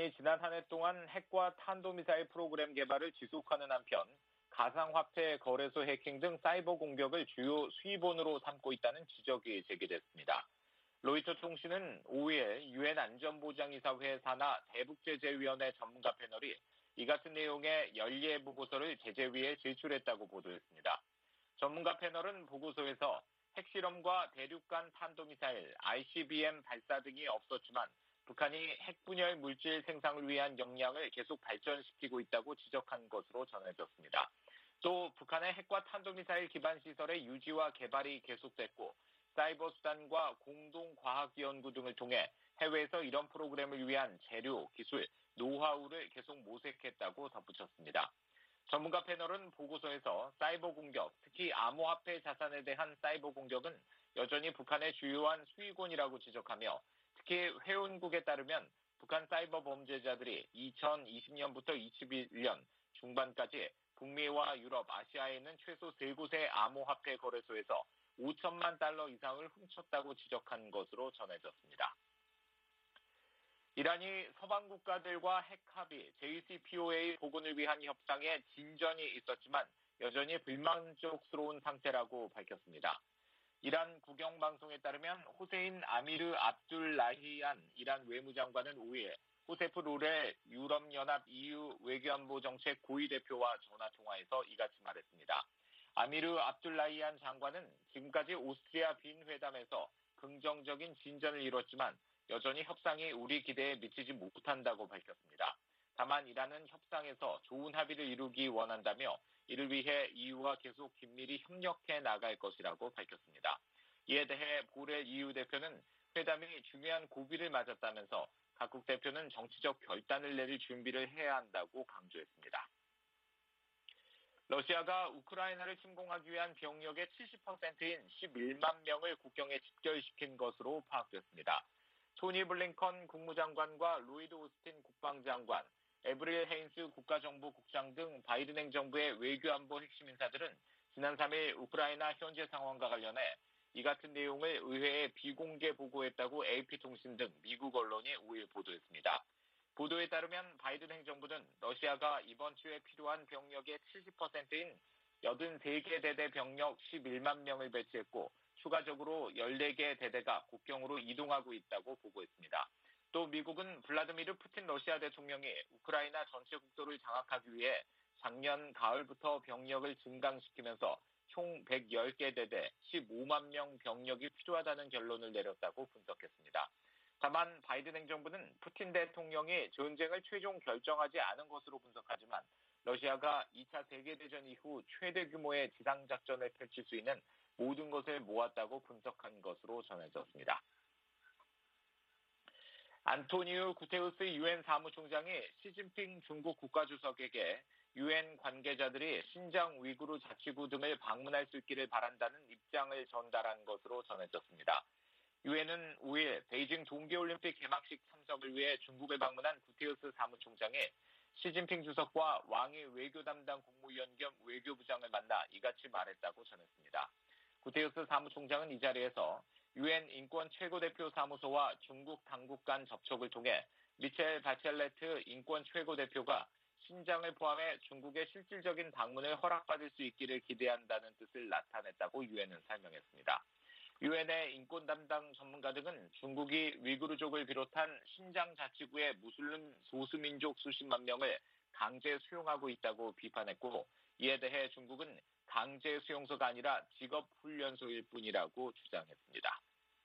북한이 지난 한 해 동안 핵과 탄도미사일 프로그램 개발을 지속하는 한편 가상화폐 거래소 해킹 등 사이버 공격을 주요 수입원으로 삼고 있다는 지적이 제기됐습니다. 로이터 통신은 5일 유엔 안전보장이사회 산하 대북제재위원회 전문가 패널이 이 같은 내용의 연례 보고서를 제재위에 제출했다고 보도했습니다. 전문가 패널은 보고서에서 핵실험과 대륙간 탄도미사일, ICBM 발사 등이 없었지만 북한이 핵분열 물질 생산을 위한 역량을 계속 발전시키고 있다고 지적한 것으로 전해졌습니다. 또 북한의 핵과 탄도미사일 기반 시설의 유지와 개발이 계속됐고 사이버 수단과 공동 과학 연구 등을 통해 해외에서 이런 프로그램을 위한 재료, 기술, 노하우를 계속 모색했다고 덧붙였습니다. 전문가 패널은 보고서에서 사이버 공격, 특히 암호화폐 자산에 대한 사이버 공격은 여전히 북한의 주요한 수익원이라고 지적하며 특히 회원국에 따르면 북한 사이버 범죄자들이 2020년부터 2021년 중반까지 북미와 유럽, 아시아에 있는 최소 3곳의 암호화폐 거래소에서 5천만 달러 이상을 훔쳤다고 지적한 것으로 전해졌습니다. 이란이 서방 국가들과 핵 합의 JCPOA 복원을 위한 협상에 진전이 있었지만 여전히 불만족스러운 상태라고 밝혔습니다. 이란 국영방송에 따르면 호세인 아미르 압둘라히안 이란 외무장관은 5일 호세프 로렐 유럽연합 EU 외교안보 정책 고위 대표와 전화통화에서 이같이 말했습니다. 아미르 압둘라히안 장관은 지금까지 오스트리아 빈 회담에서 긍정적인 진전을 이뤘지만 여전히 협상이 우리 기대에 미치지 못한다고 밝혔습니다. 다만 이란은 협상에서 좋은 합의를 이루기 원한다며 이를 위해 EU와 계속 긴밀히 협력해 나갈 것이라고 밝혔습니다. 이에 대해 보렐 EU 대표는 회담이 중요한 고비를 맞았다면서 각국 대표는 정치적 결단을 내릴 준비를 해야 한다고 강조했습니다. 러시아가 우크라이나를 침공하기 위한 병력의 70%인 11만 명을 국경에 집결시킨 것으로 파악됐습니다. 토니 블링컨 국무장관과 로이드 오스틴 국방장관, 에브릴 헤인스 국가정보국장 등 바이든 행정부의 외교안보 핵심 인사들은 지난 3일 우크라이나 현재 상황과 관련해 이 같은 내용을 의회에 비공개 보고했다고 AP통신 등 미국 언론이 5일 보도했습니다. 보도에 따르면 바이든 행정부는 러시아가 이번 주에 필요한 병력의 70%인 83개 대대 병력 11만 명을 배치했고 추가적으로 14개 대대가 국경으로 이동하고 있다고 보고했습니다. 또 미국은 블라디미르 푸틴 러시아 대통령이 우크라이나 전체 국토를 장악하기 위해 작년 가을부터 병력을 증강시키면서 총 110개 대대 15만 명 병력이 필요하다는 결론을 내렸다고 분석했습니다. 다만 바이든 행정부는 푸틴 대통령이 전쟁을 최종 결정하지 않은 것으로 분석하지만 러시아가 2차 세계대전 이후 최대 규모의 지상작전을 펼칠 수 있는 모든 것을 모았다고 분석한 것으로 전해졌습니다. 안토니우 구테우스 유엔 사무총장이 시진핑 중국 국가주석에게 유엔 관계자들이 신장 위구르 자치구 등을 방문할 수 있기를 바란다는 입장을 전달한 것으로 전해졌습니다. 유엔은 5일 베이징 동계올림픽 개막식 참석을 위해 중국을 방문한 구테우스 사무총장이 시진핑 주석과 왕이 외교 담당 국무위원 겸 외교부장을 만나 이같이 말했다고 전했습니다. 구테우스 사무총장은 이 자리에서 유엔 인권 최고대표 사무소와 중국 당국 간 접촉을 통해 미첼 바첼레트 인권 최고대표가 신장을 포함해 중국의 실질적인 방문을 허락받을 수 있기를 기대한다는 뜻을 나타냈다고 유엔은 설명했습니다. 유엔의 인권 담당 전문가 등은 중국이 위구르족을 비롯한 신장 자치구의 무슬림 소수민족 수십만 명을 강제 수용하고 있다고 비판했고 이에 대해 중국은 강제 수용소가 아니라 직업훈련소일 뿐이라고 주장했습니다.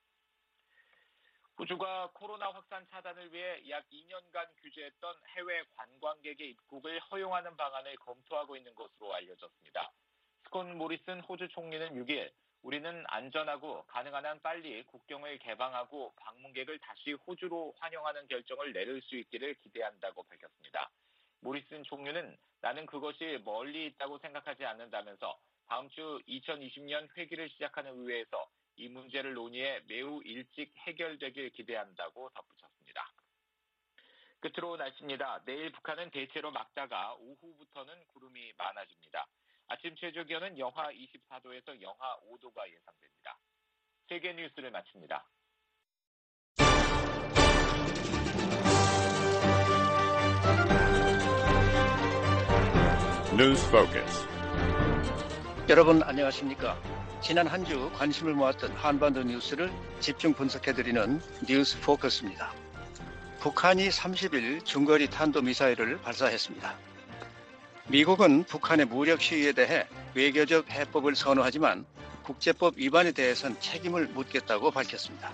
호주가 코로나 확산 차단을 위해 약 2년간 규제했던 해외 관광객의 입국을 허용하는 방안을 검토하고 있는 것으로 알려졌습니다. 스콧 모리슨 호주 총리는 6일 우리는 안전하고 가능한 한 빨리 국경을 개방하고 방문객을 다시 호주로 환영하는 결정을 내릴 수 있기를 기대한다고 밝혔습니다. 모리슨 총리는 나는 그것이 멀리 있다고 생각하지 않는다면서 다음 주 2020년 회기를 시작하는 의회에서 이 문제를 논의해 매우 일찍 해결되길 기대한다고 덧붙였습니다. 끝으로 날씨입니다. 내일 북한은 대체로 맑다가 오후부터는 구름이 많아집니다. 아침 최저 기온은 영하 24도에서 영하 5도가 예상됩니다. 세계 뉴스를 마칩니다. News Focus. 여러분 안녕하십니까? 지난 한 주 관심을 모았던 한반도 뉴스를 집중 분석해드리는 뉴스 포커스입니다. 북한이 30일 중거리 탄도미사일을 발사했습니다. 미국은 북한의 무력 시위에 대해 외교적 해법을 선호하지만 국제법 위반에 대해선 책임을 묻겠다고 밝혔습니다.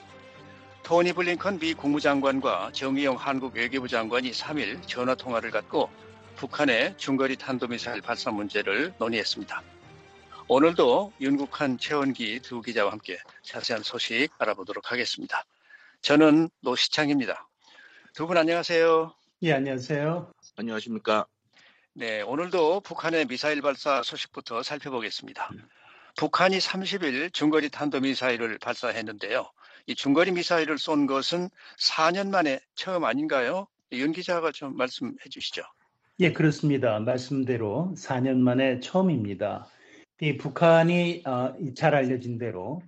토니 블링컨 미 국무장관과 정의용 한국 외교부 장관이 3일 전화통화를 갖고 북한의 중거리 탄도미사일 발사 문제를 논의했습니다. 오늘도 윤국한, 최원기 두 기자와 함께 자세한 소식 알아보도록 하겠습니다. 저는 노시창입니다. 두 분 안녕하세요. 예, 안녕하세요. 안녕하십니까. 네, 오늘도 북한의 미사일 발사 소식부터 살펴보겠습니다. 북한이 30일 중거리 탄도미사일을 발사했는데요. 이 중거리 미사일을 쏜 것은 4년 만에 처음 아닌가요? 윤 기자가 좀 말씀해 주시죠. 예, 그렇습니다. 말씀대로 4년 만에 처음입니다. 이 북한이 잘 알려진 대로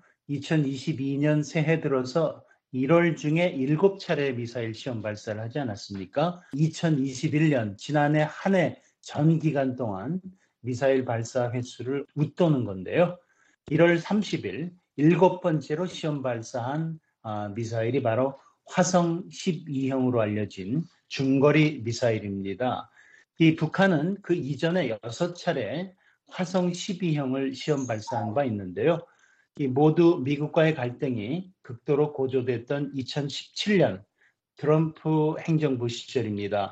2022년 새해 들어서 1월 중에 7차례 미사일 시험 발사를 하지 않았습니까? 2021년 지난해 한 해 전 기간 동안 미사일 발사 횟수를 웃도는 건데요. 1월 30일 7번째로 시험 발사한 미사일이 바로 화성 12형으로 알려진 중거리 미사일입니다. 이 북한은 그 이전에 6차례 화성 12형을 시험 발사한 바 있는데요. 이 모두 미국과의 갈등이 극도로 고조됐던 2017년 트럼프 행정부 시절입니다.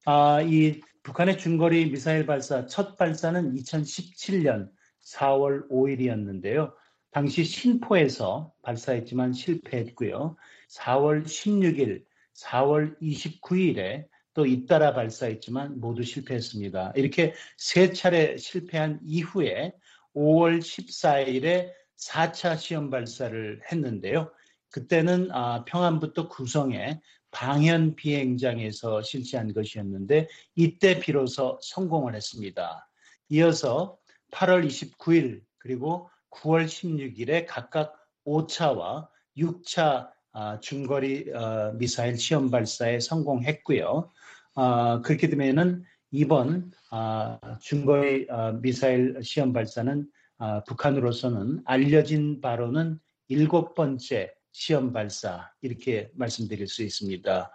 이 북한의 중거리 미사일 발사 첫 발사는 2017년 4월 5일이었는데요. 당시 신포에서 발사했지만 실패했고요. 4월 16일, 4월 29일에 또 잇따라 발사했지만 모두 실패했습니다. 이렇게 3차례 실패한 이후에 5월 14일에 4차 시험 발사를 했는데요. 그때는 평안북도 구성의 방현 비행장에서 실시한 것이었는데 이때 비로소 성공을 했습니다. 이어서 8월 29일 그리고 9월 16일에 각각 5차와 6차 중거리 미사일 시험 발사에 성공했고요. 그렇게 되면은 이번 중거리 미사일 시험 발사는 북한으로서는 알려진 바로는 7번째 시험 발사 이렇게 말씀드릴 수 있습니다.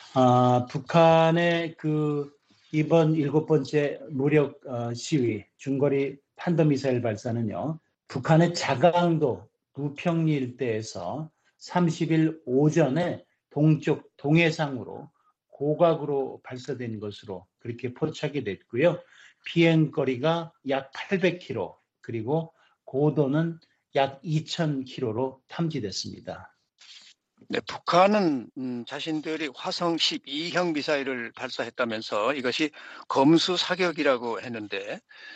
북한의 이번 7번째 무력 시위 중거리 탄도미사일 발사는요. 북한의 자강도 부평리 일대에서 30일 오전에 동쪽 동해상으로 고각으로 발사된 것으로 그렇게 포착이 됐고요. 비행거리가 약 800km 그리고 고도는 약 2000km로 탐지됐습니다. 네, 북한은 자신들이 화성 12형 미사일을 발사했다면서 이것이 검수 사격이라고 했는데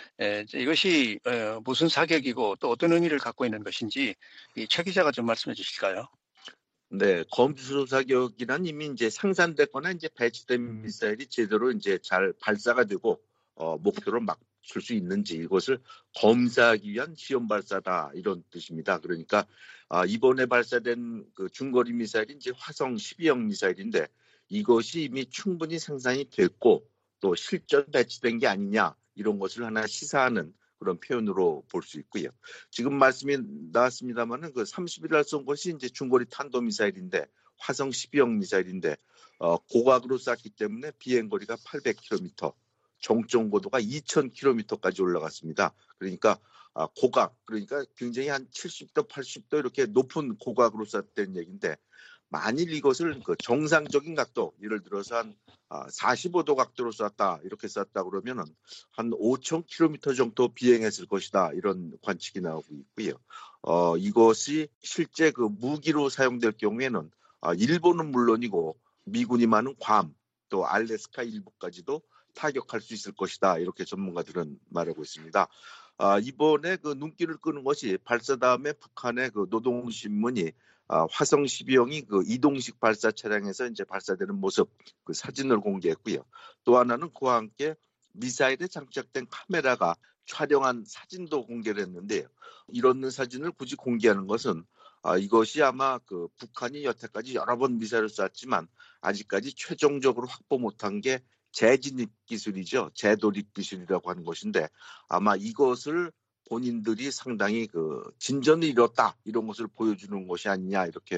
이것이 무슨 사격이고 또 어떤 의미를 갖고 있는 것인지 최 기자가 좀 말씀해 주실까요? 네, 검수 사격이란 이미 이제 상산됐거나 이제 배치된 미사일이 제대로 이제 잘 발사가 되고 목표를 맞출 수 있는지 이것을 검사하기 위한 시험 발사다 이런 뜻입니다. 그러니까 이번에 발사된 그 중거리 미사일이 이제 화성 12형 미사일인데 이것이 이미 충분히 생산이 됐고 또 실전 배치된 게 아니냐 이런 것을 하나 시사하는 그런 표현으로 볼 수 있고요. 지금 말씀이 나왔습니다만은 그 30일 날 쏜 것이 이제 중거리 탄도미사일인데 화성 12형 미사일인데 고각으로 쐈기 때문에 비행거리가 800km, 정점 고도가 2000km까지 올라갔습니다. 그러니까 고각, 그러니까 굉장히 한 70도, 80도 이렇게 높은 고각으로 쐈다는 얘기인데 만일 이것을 그 정상적인 각도, 예를 들어서 한 45도 각도로 쐈다, 이렇게 쐈다 그러면은 한 5000km 정도 비행했을 것이다, 이런 관측이 나오고 있고요. 이것이 실제 그 무기로 사용될 경우에는 일본은 물론이고 미군이 많은 괌, 또 알래스카 일부까지도 타격할 수 있을 것이다, 이렇게 전문가들은 말하고 있습니다. 이번에 그 눈길을 끄는 것이 발사 다음에 북한의 그 노동신문이 화성 12형이 그 이동식 발사 차량에서 이제 발사되는 모습 그 사진을 공개했고요. 또 하나는 그와 함께 미사일에 장착된 카메라가 촬영한 사진도 공개를 했는데요. 이런 사진을 굳이 공개하는 것은 이것이 아마 그 북한이 여태까지 여러 번 미사일을 쐈지만 아직까지 최종적으로 확보 못한 게 재진입 기술이죠. 재돌입 기술이라고 하는 것인데 아마 이것을 본인들이 상당히 진전을 이뤘다 이런 것을 보여주는 것이 아니냐 이렇게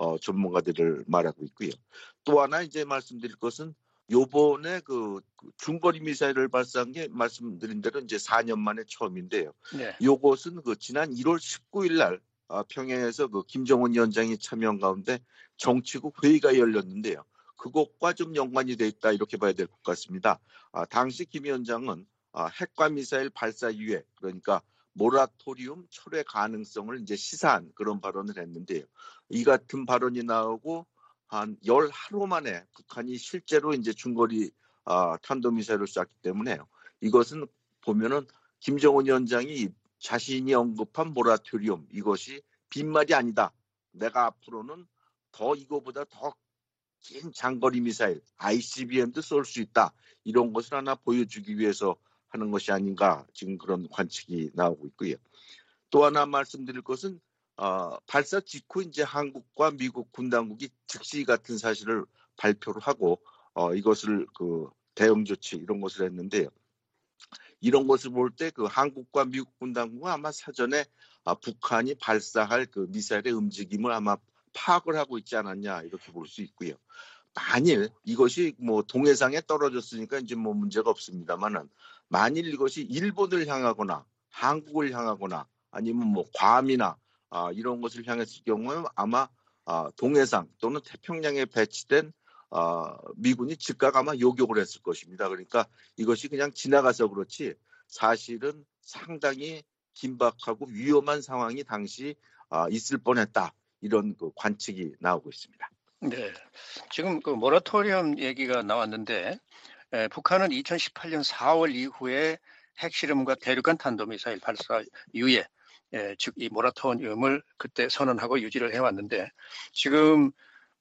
전문가들을 말하고 있고요. 또 하나 이제 말씀드릴 것은 요번에 중거리 미사일을 발사한 게 말씀드린 대로 이제 4년 만에 처음인데요. 네. 요것은 지난 1월 19일 날 평양에서 김정은 위원장이 참여한 가운데 정치국 회의가 열렸는데요. 그것과 좀 연관이 돼 있다 이렇게 봐야 될 것 같습니다. 당시 김 위원장은 핵과 미사일 발사 이후에 그러니까 모라토리움 철회 가능성을 이제 시사한 그런 발언을 했는데요. 이 같은 발언이 나오고 한 10하루 만에 북한이 실제로 이제 중거리 탄도미사일을 쐈기 때문에요. 이것은 보면은 김정은 위원장이 자신이 언급한 모라토리움 이것이 빈말이 아니다. 내가 앞으로는 더 이거보다 더 긴 장거리 미사일 ICBM도 쏠 수 있다. 이런 것을 하나 보여주기 위해서 하는 것이 아닌가 지금 그런 관측이 나오고 있고요. 또 하나 말씀드릴 것은 발사 직후 이제 한국과 미국 군 당국이 즉시 같은 사실을 발표를 하고 이것을 대응 조치 이런 것을 했는데요. 이런 것을 볼 때 한국과 미국 군 당국은 아마 사전에 북한이 발사할 미사일의 움직임을 아마 파악을 하고 있지 않았냐 이렇게 볼 수 있고요. 만일 이것이 동해상에 떨어졌으니까 이제 문제가 없습니다만은 만일 이것이 일본을 향하거나 한국을 향하거나 아니면 괌이나 이런 것을 향했을 경우에 아마 동해상 또는 태평양에 배치된 미군이 즉각 아마 요격을 했을 것입니다. 그러니까 이것이 그냥 지나가서 그렇지 사실은 상당히 긴박하고 위험한 상황이 당시 있을 뻔했다. 이런 관측이 나오고 있습니다. 네, 지금 모라토리엄 얘기가 나왔는데 북한은 2018년 4월 이후에 핵실험과 대륙간 탄도미사일 발사 이후에 즉 이 모라토리엄을 그때 선언하고 유지를 해왔는데 지금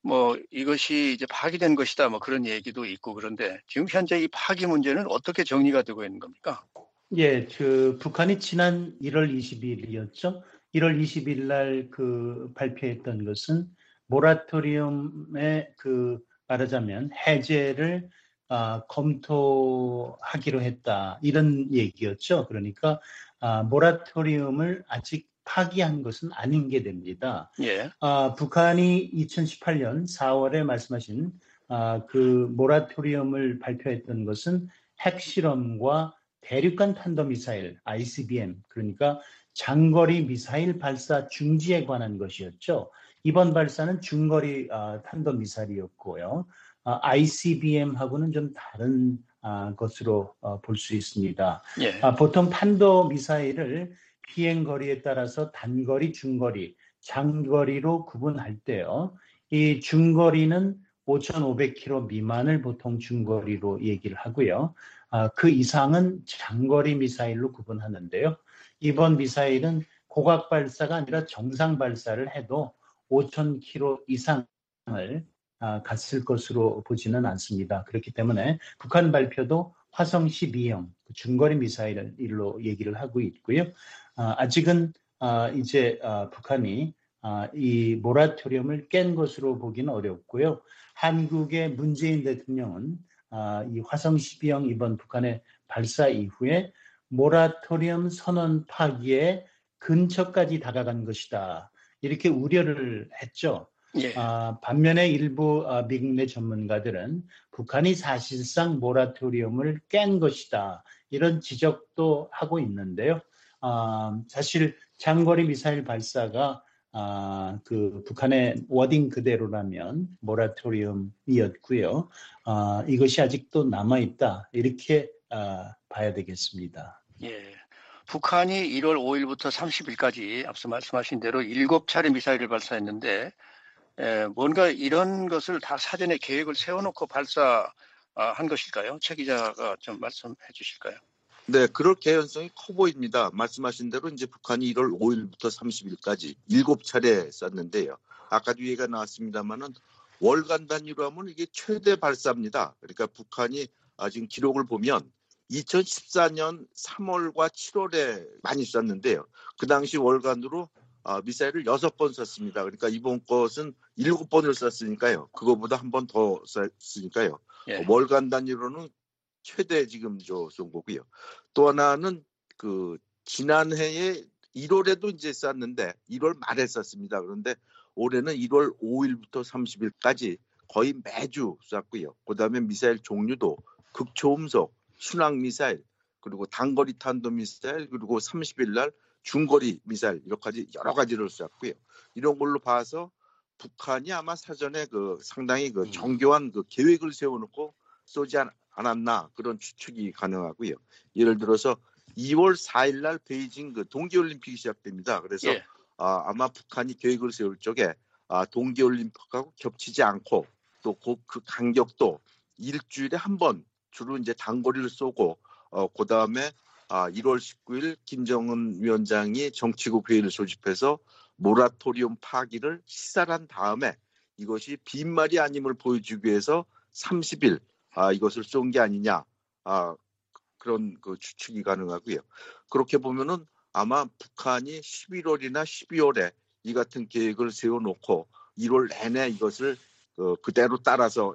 이것이 이제 파기된 것이다 그런 얘기도 있고 그런데 지금 현재 이 파기 문제는 어떻게 정리가 되고 있는 겁니까? 예, 북한이 지난 1월 20일이었죠. 1월 20일 날 발표했던 것은 모라토리움의 말하자면 해제를 검토하기로 했다. 이런 얘기였죠. 그러니까 모라토리움을 아직 파기한 것은 아닌 게 됩니다. 예. 북한이 2018년 4월에 말씀하신 모라토리움을 발표했던 것은 핵실험과 대륙간 탄도미사일 ICBM 그러니까 장거리 미사일 발사 중지에 관한 것이었죠. 이번 발사는 중거리 탄도미사일이었고요. ICBM하고는 좀 다른 것으로 볼 수 있습니다. 예. 보통 탄도미사일을 비행거리에 따라서 단거리, 중거리, 장거리로 구분할 때요. 이 중거리는 5,500km 미만을 보통 중거리로 얘기를 하고요. 그 이상은 장거리 미사일로 구분하는데요. 이번 미사일은 고각 발사가 아니라 정상 발사를 해도 5,000km 이상을 갔을 것으로 보지는 않습니다. 그렇기 때문에 북한 발표도 화성 12형 중거리 미사일로 얘기를 하고 있고요. 아직은 이제 북한이 이 모라토리움을 깬 것으로 보기는 어렵고요. 한국의 문재인 대통령은 이 화성 12형 이번 북한의 발사 이후에 모라토리움 선언 파기에 근처까지 다가간 것이다. 이렇게 우려를 했죠. 예. 반면에 일부 미국 내 전문가들은 북한이 사실상 모라토리움을 깬 것이다. 이런 지적도 하고 있는데요. 사실 장거리 미사일 발사가 북한의 워딩 그대로라면 모라토리움이었고요. 이것이 아직도 남아있다. 이렇게 봐야 되겠습니다. 예. 북한이 1월 5일부터 30일까지 앞서 말씀하신 대로 7차례 미사일을 발사했는데 뭔가 이런 것을 다 사전에 계획을 세워놓고 발사한 것일까요? 최 기자가 좀 말씀해 주실까요? 네, 그럴 개연성이 커 보입니다. 말씀하신 대로 이제 북한이 1월 5일부터 30일까지 7차례 쐈는데요. 아까도 얘기가 나왔습니다만은 월간 단위로 하면 이게 최대 발사입니다. 그러니까 북한이 지금 기록을 보면 2014년 3월과 7월에 많이 쐈는데요. 그 당시 월간으로 미사일을 6번 쐈습니다. 그러니까 이번 것은 7번을 쐈으니까요. 그거보다 한 번 더 쐈으니까요. 예. 월간 단위로는 최대 지금 쏜 거고요. 또 하나는 그 지난해에 1월에도 이제 쐈는데 1월 말에 쐈습니다. 그런데 올해는 1월 5일부터 30일까지 거의 매주 쐈고요. 그다음에 미사일 종류도 극초음속, 순항 미사일, 그리고 단거리 탄도 미사일, 그리고 30일 날 중거리 미사일 이렇게까지 여러 가지를 쐈고요. 이런 걸로 봐서 북한이 아마 사전에 상당히 정교한 계획을 세워놓고 쏘지 않았나 그런 추측이 가능하고요. 예를 들어서 2월 4일 날 베이징 동계올림픽이 시작됩니다. 그래서 예. 아마 북한이 계획을 세울 적에 동계올림픽하고 겹치지 않고 또 그 간격도 일주일에 한 번 주로 이제 단거리를 쏘고 그 다음에 1월 19일 김정은 위원장이 정치국 회의를 소집해서 모라토리움 파기를 시사한 다음에 이것이 빈말이 아님을 보여주기 위해서 30일 이것을 쏜 게 아니냐 그런 추측이 가능하고요. 그렇게 보면은 아마 북한이 11월이나 12월에 이 같은 계획을 세워놓고 1월 내내 이것을 그대로 따라서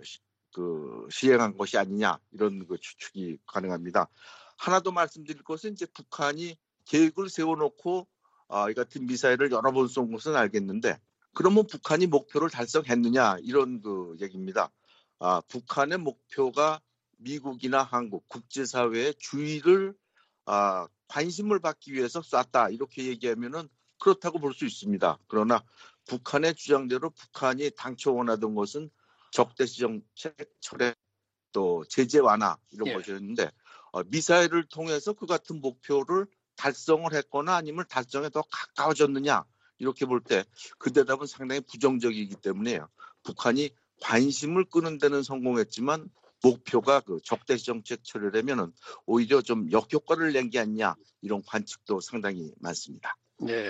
시행한 것이 아니냐 이런 추측이 가능합니다. 하나 더 말씀드릴 것은 이제 북한이 계획을 세워놓고 이 같은 미사일을 여러 번 쏜 것은 알겠는데 그러면 북한이 목표를 달성했느냐 이런 얘기입니다. 북한의 목표가 미국이나 한국 국제사회의 주의를 관심을 받기 위해서 쐈다 이렇게 얘기하면은 그렇다고 볼 수 있습니다. 그러나 북한의 주장대로 북한이 당초 원하던 것은 적대시 정책 철회 또 제재 완화 이런 것이었는데 미사일을 통해서 그 같은 목표를 달성을 했거나 아니면 달성에 더 가까워졌느냐 이렇게 볼 때 그 대답은 상당히 부정적이기 때문에요. 북한이 관심을 끄는 데는 성공했지만 목표가 적대시 정책 철회라면은 오히려 좀 역효과를 낸 게 아니냐 이런 관측도 상당히 많습니다. 네.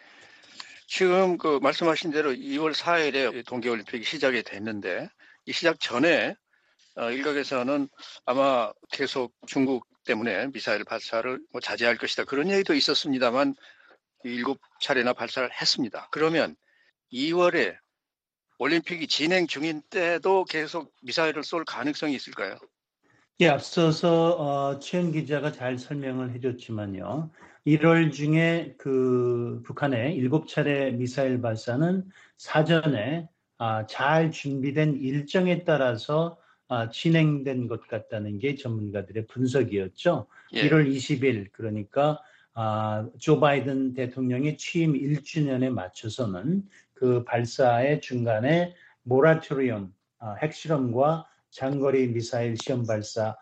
지금 말씀하신 대로 2월 4일에 동계올림픽이 시작이 됐는데 이 시작 전에 일각에서는 아마 계속 중국 때문에 미사일 발사를 자제할 것이다 그런 얘기도 있었습니다만 7차례나 발사를 했습니다. 그러면 2월에 올림픽이 진행 중인 때도 계속 미사일을 쏠 가능성이 있을까요? 예, 앞서서 최현 기자가 잘 설명을 해줬지만요. 1월 중에 북한의 7차례 미사일 발사는 사전에 잘 준비된 일정에 따라서 진행된 것 같다는 게 전문가들의 분석이었죠. 예. 1월 20일 그러니까 조 바이든 대통령의 취임 1주년에 맞춰서는 그 발사의 중간에 모라토리움 핵실험과 장거리 미사일 시험 발사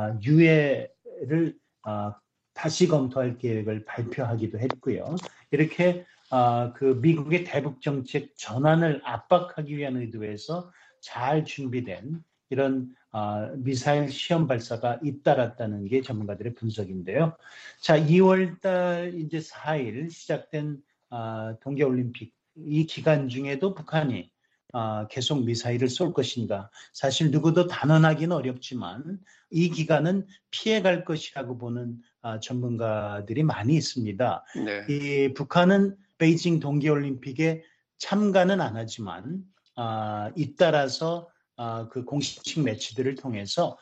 유예를 다시 검토할 계획을 발표하기도 했고요. 이렇게 미국의 대북 정책 전환을 압박하기 위한 의도에서 잘 준비된 이런 미사일 시험 발사가 잇따랐다는 게 전문가들의 분석인데요. 자, 2월달 이제 4일 시작된 동계올림픽 이 기간 중에도 북한이 계속 미사일을 쏠 것인가? 사실 누구도 단언하기는 어렵지만 이 기간은 피해갈 것이라고 보는 전문가들이 많이 있습니다. 네. 이 북한은 베이징 동계올림픽에 참가는 안 하지만 잇따라서 그 공식 매치들을 통해서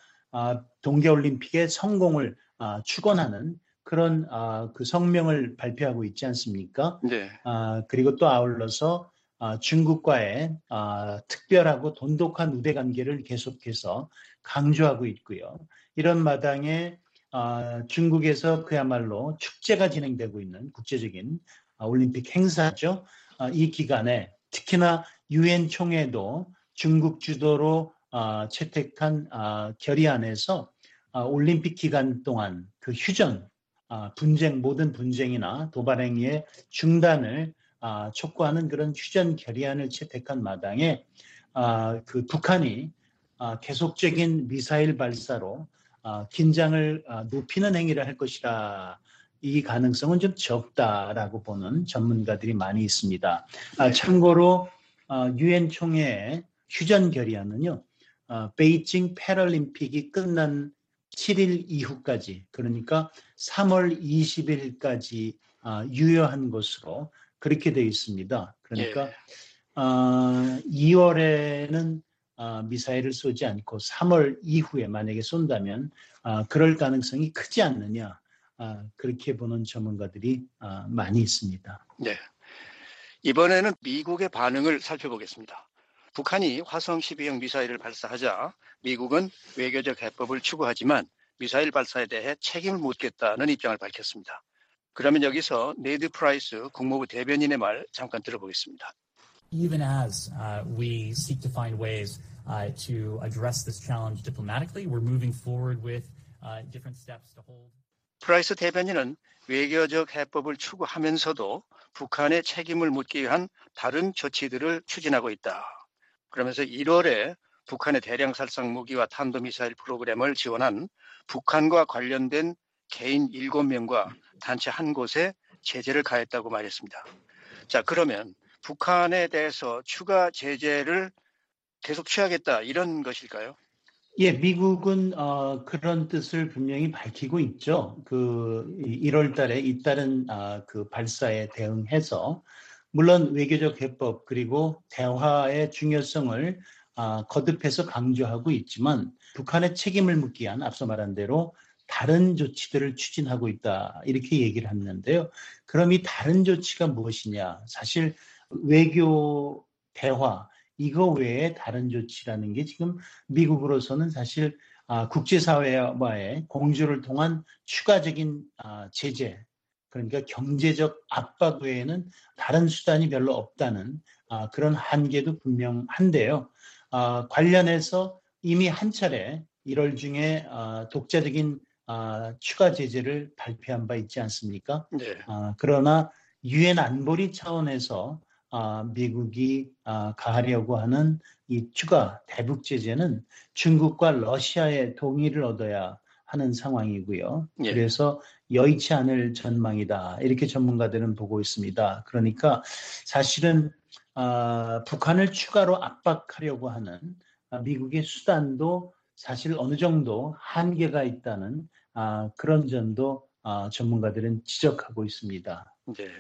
동계올림픽의 성공을 축원하는 그런 그 성명을 발표하고 있지 않습니까? 네. 그리고 또 아울러서 중국과의 특별하고 돈독한 우대 관계를 계속해서 강조하고 있고요. 이런 마당에 중국에서 그야말로 축제가 진행되고 있는 국제적인 올림픽 행사죠. 이 기간에 특히나 유엔 총회도 중국 주도로 채택한 결의안에서 올림픽 기간 동안 그 휴전, 모든 분쟁이나 도발 행위의 중단을 촉구하는 그런 휴전 결의안을 채택한 마당에 그 북한이 계속적인 미사일 발사로 긴장을 높이는 행위를 할 것이라 이 가능성은 좀 적다라고 보는 전문가들이 많이 있습니다. 참고로 유엔 총회의 휴전 결의안은요. 베이징 패럴림픽이 끝난 7일 이후까지 그러니까 3월 20일까지 유효한 것으로 그렇게 되어 있습니다. 그러니까 2월에는 미사일을 쏘지 않고 3월 이후에 만약에 쏜다면 그럴 가능성이 크지 않느냐 그렇게 보는 전문가들이 많이 있습니다. 네. 이번에는 미국의 반응을 살펴보겠습니다. 북한이 화성 12형 미사일을 발사하자 미국은 외교적 해법을 추구하지만 미사일 발사에 대해 책임을 묻겠다는 입장을 밝혔습니다. 그러면 여기서 네드 프라이스 국무부 대변인의 말 잠깐 들어보겠습니다. Even as we seek to find ways to address this challenge diplomatically, we're moving forward with different steps to hold. 프라이스 대변인은 외교적 해법을 추구하면서도 북한의 책임을 묻기 위한 다른 조치들을 추진하고 있다. 그러면서 1월에 북한의 대량 살상 무기와 탄도미사일 프로그램을 지원한 북한과 관련된 개인 7명과 단체 한 곳에 제재를 가했다고 말했습니다. 자, 그러면 북한에 대해서 추가 제재를 계속 취하겠다 이런 것일까요? 예, 미국은 그런 뜻을 분명히 밝히고 있죠. 1월 달에 잇따른 그 발사에 대응해서 물론 외교적 해법 그리고 대화의 중요성을 거듭해서 강조하고 있지만 북한의 책임을 묻기 위한 앞서 말한 대로 다른 조치들을 추진하고 있다 이렇게 얘기를 했는데요. 그럼 이 다른 조치가 무엇이냐? 사실 외교 대화 이거 외에 다른 조치라는 게 지금 미국으로서는 사실 국제사회와의 공조를 통한 추가적인 제재 그러니까 경제적 압박 외에는 다른 수단이 별로 없다는 그런 한계도 분명한데요. 관련해서 이미 한 차례 1월 중에 독자적인 추가 제재를 발표한 바 있지 않습니까? 네. 그러나 유엔 안보리 차원에서 미국이 가하려고 하는 이 추가 대북 제재는 중국과 러시아의 동의를 얻어야 하는 상황이고요. 예. 그래서 여의치 않을 전망이다. 이렇게 전문가들은 보고 있습니다. 그러니까 사실은 북한을 추가로 압박하려고 하는 미국의 수단도 사실 어느 정도 한계가 있다는 그런 점도 전문가들은 지적하고 있습니다. 네.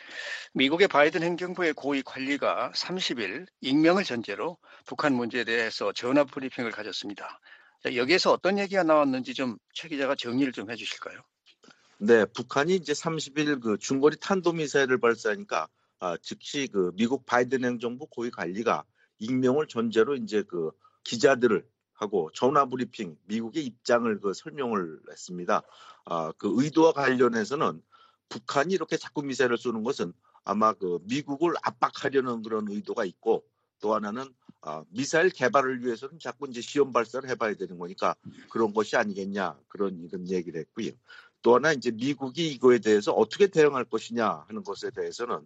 미국의 바이든 행정부의 고위 관리가 30일 익명을 전제로 북한 문제에 대해서 전화 브리핑을 가졌습니다. 자, 여기에서 어떤 얘기가 나왔는지 좀 최 기자가 정리를 좀 해주실까요? 네, 북한이 이제 30일 그 중거리 탄도미사일을 발사하니까 즉시 그 미국 바이든 행정부 고위 관리가 익명을 전제로 이제 그 기자들을 하고 전화 브리핑 미국의 입장을 설명을 했습니다. 그 의도와 관련해서는 북한이 이렇게 자꾸 미사일을 쏘는 것은 아마 그 미국을 압박하려는 그런 의도가 있고 또 하나는 미사일 개발을 위해서는 자꾸 이제 시험 발사를 해봐야 되는 거니까 그런 것이 아니겠냐 그런 이런 얘기를 했고요. 또 하나 이제 미국이 이거에 대해서 어떻게 대응할 것이냐 하는 것에 대해서는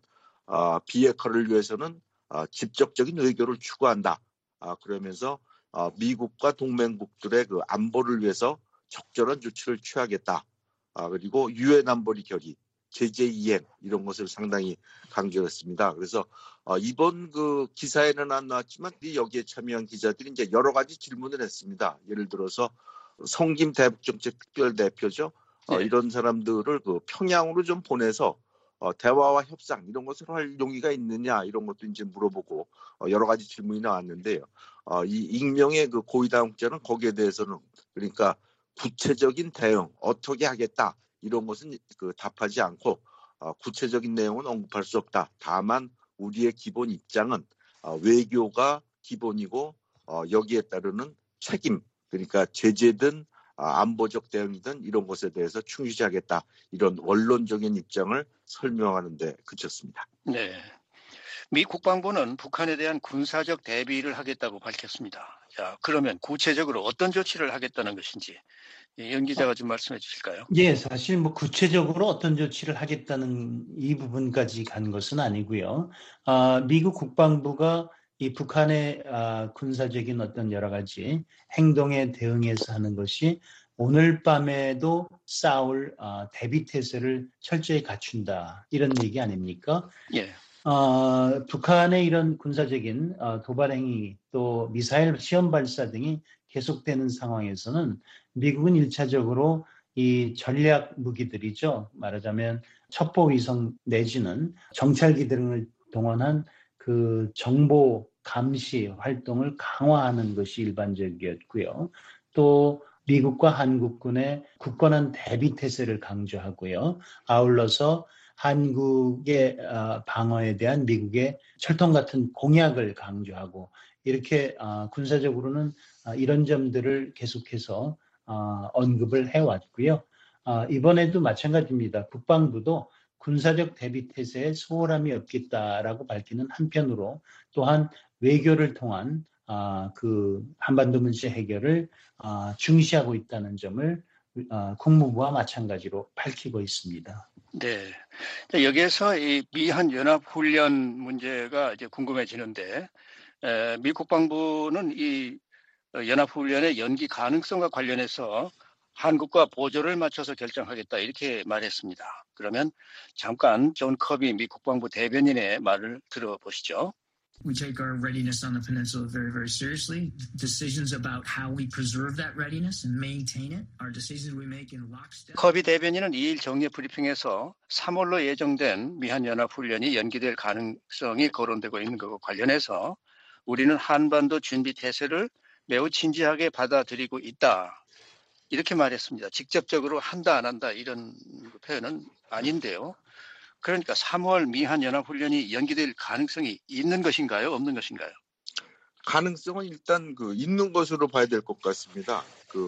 비핵화를 위해서는 직접적인 외교를 추구한다. 그러면서 미국과 동맹국들의 그 안보를 위해서 적절한 조치를 취하겠다. 그리고 유엔 안보리 결의, 제재 이행 이런 것을 상당히 강조했습니다. 그래서 이번 그 기사에는 안 나왔지만 여기에 참여한 기자들이 이제 여러 가지 질문을 했습니다. 예를 들어서 성김 대북정책 특별대표죠. 네. 이런 사람들을 그 평양으로 좀 보내서 대화와 협상 이런 것을 할 용의가 있느냐 이런 것도 이제 물어보고 여러 가지 질문이 나왔는데요. 이 익명의 그 고위당국자는 거기에 대해서는 그러니까 구체적인 대응 어떻게 하겠다 이런 것은 그 답하지 않고 구체적인 내용은 언급할 수 없다. 다만 우리의 기본 입장은 외교가 기본이고 여기에 따르는 책임 그러니까 제재든 안보적 대응이든 이런 것에 대해서 충실하겠다. 이런 원론적인 입장을 설명하는 데 그쳤습니다. 네. 미 국방부는 북한에 대한 군사적 대비를 하겠다고 밝혔습니다. 자, 그러면 구체적으로 어떤 조치를 하겠다는 것인지 연 기자가 좀 말씀해 주실까요? 예, 사실 뭐 구체적으로 어떤 조치를 하겠다는 이 부분까지 간 것은 아니고요. 미국 국방부가 이 북한의 군사적인 어떤 여러 가지 행동에 대응해서 하는 것이 오늘 밤에도 싸울 대비태세를 철저히 갖춘다. 이런 얘기 아닙니까? 예. 북한의 이런 군사적인 도발 행위 또 미사일 시험 발사 등이 계속되는 상황에서는 미국은 1차적으로 이 전략 무기들이죠. 말하자면 첩보위성 내지는 정찰기 등을 동원한 그 정보 감시 활동을 강화하는 것이 일반적이었고요. 또 미국과 한국군의 굳건한 대비 태세를 강조하고요. 아울러서 한국의 방어에 대한 미국의 철통 같은 공약을 강조하고 이렇게 군사적으로는 이런 점들을 계속해서 언급을 해왔고요. 이번에도 마찬가지입니다. 국방부도 군사적 대비 태세에 소홀함이 없겠다라고 밝히는 한편으로 또한 외교를 통한 그 한반도 문제 해결을 중시하고 있다는 점을 국무부와 마찬가지로 밝히고 있습니다. 네. 여기에서 이 미한 연합 훈련 문제가 이제 궁금해지는데, 미 국방부는 이 연합 훈련의 연기 가능성과 관련해서 한국과 보조를 맞춰서 결정하겠다 이렇게 말했습니다. 그러면 잠깐 존 커비 미 국방부 대변인의 말을 들어보시죠. We take our readiness on the peninsula very, very seriously. Decisions about how we preserve that readiness and maintain it are decisions we make in lockstep. 커비 대변인은 2일 정례 브리핑에서 3월로 예정된 미한연합훈련이 연기될 가능성이 거론되고 있는 것과 관련해서 우리는 한반도 준비 태세를 매우 진지하게 받아들이고 있다. 이렇게 말했습니다. 직접적으로 한다 안 한다 이런 표현은 아닌데요. 그러니까 3월 미한연합훈련이 연기될 가능성이 있는 것인가요? 없는 것인가요? 가능성은 일단 있는 것으로 봐야 될 것 같습니다.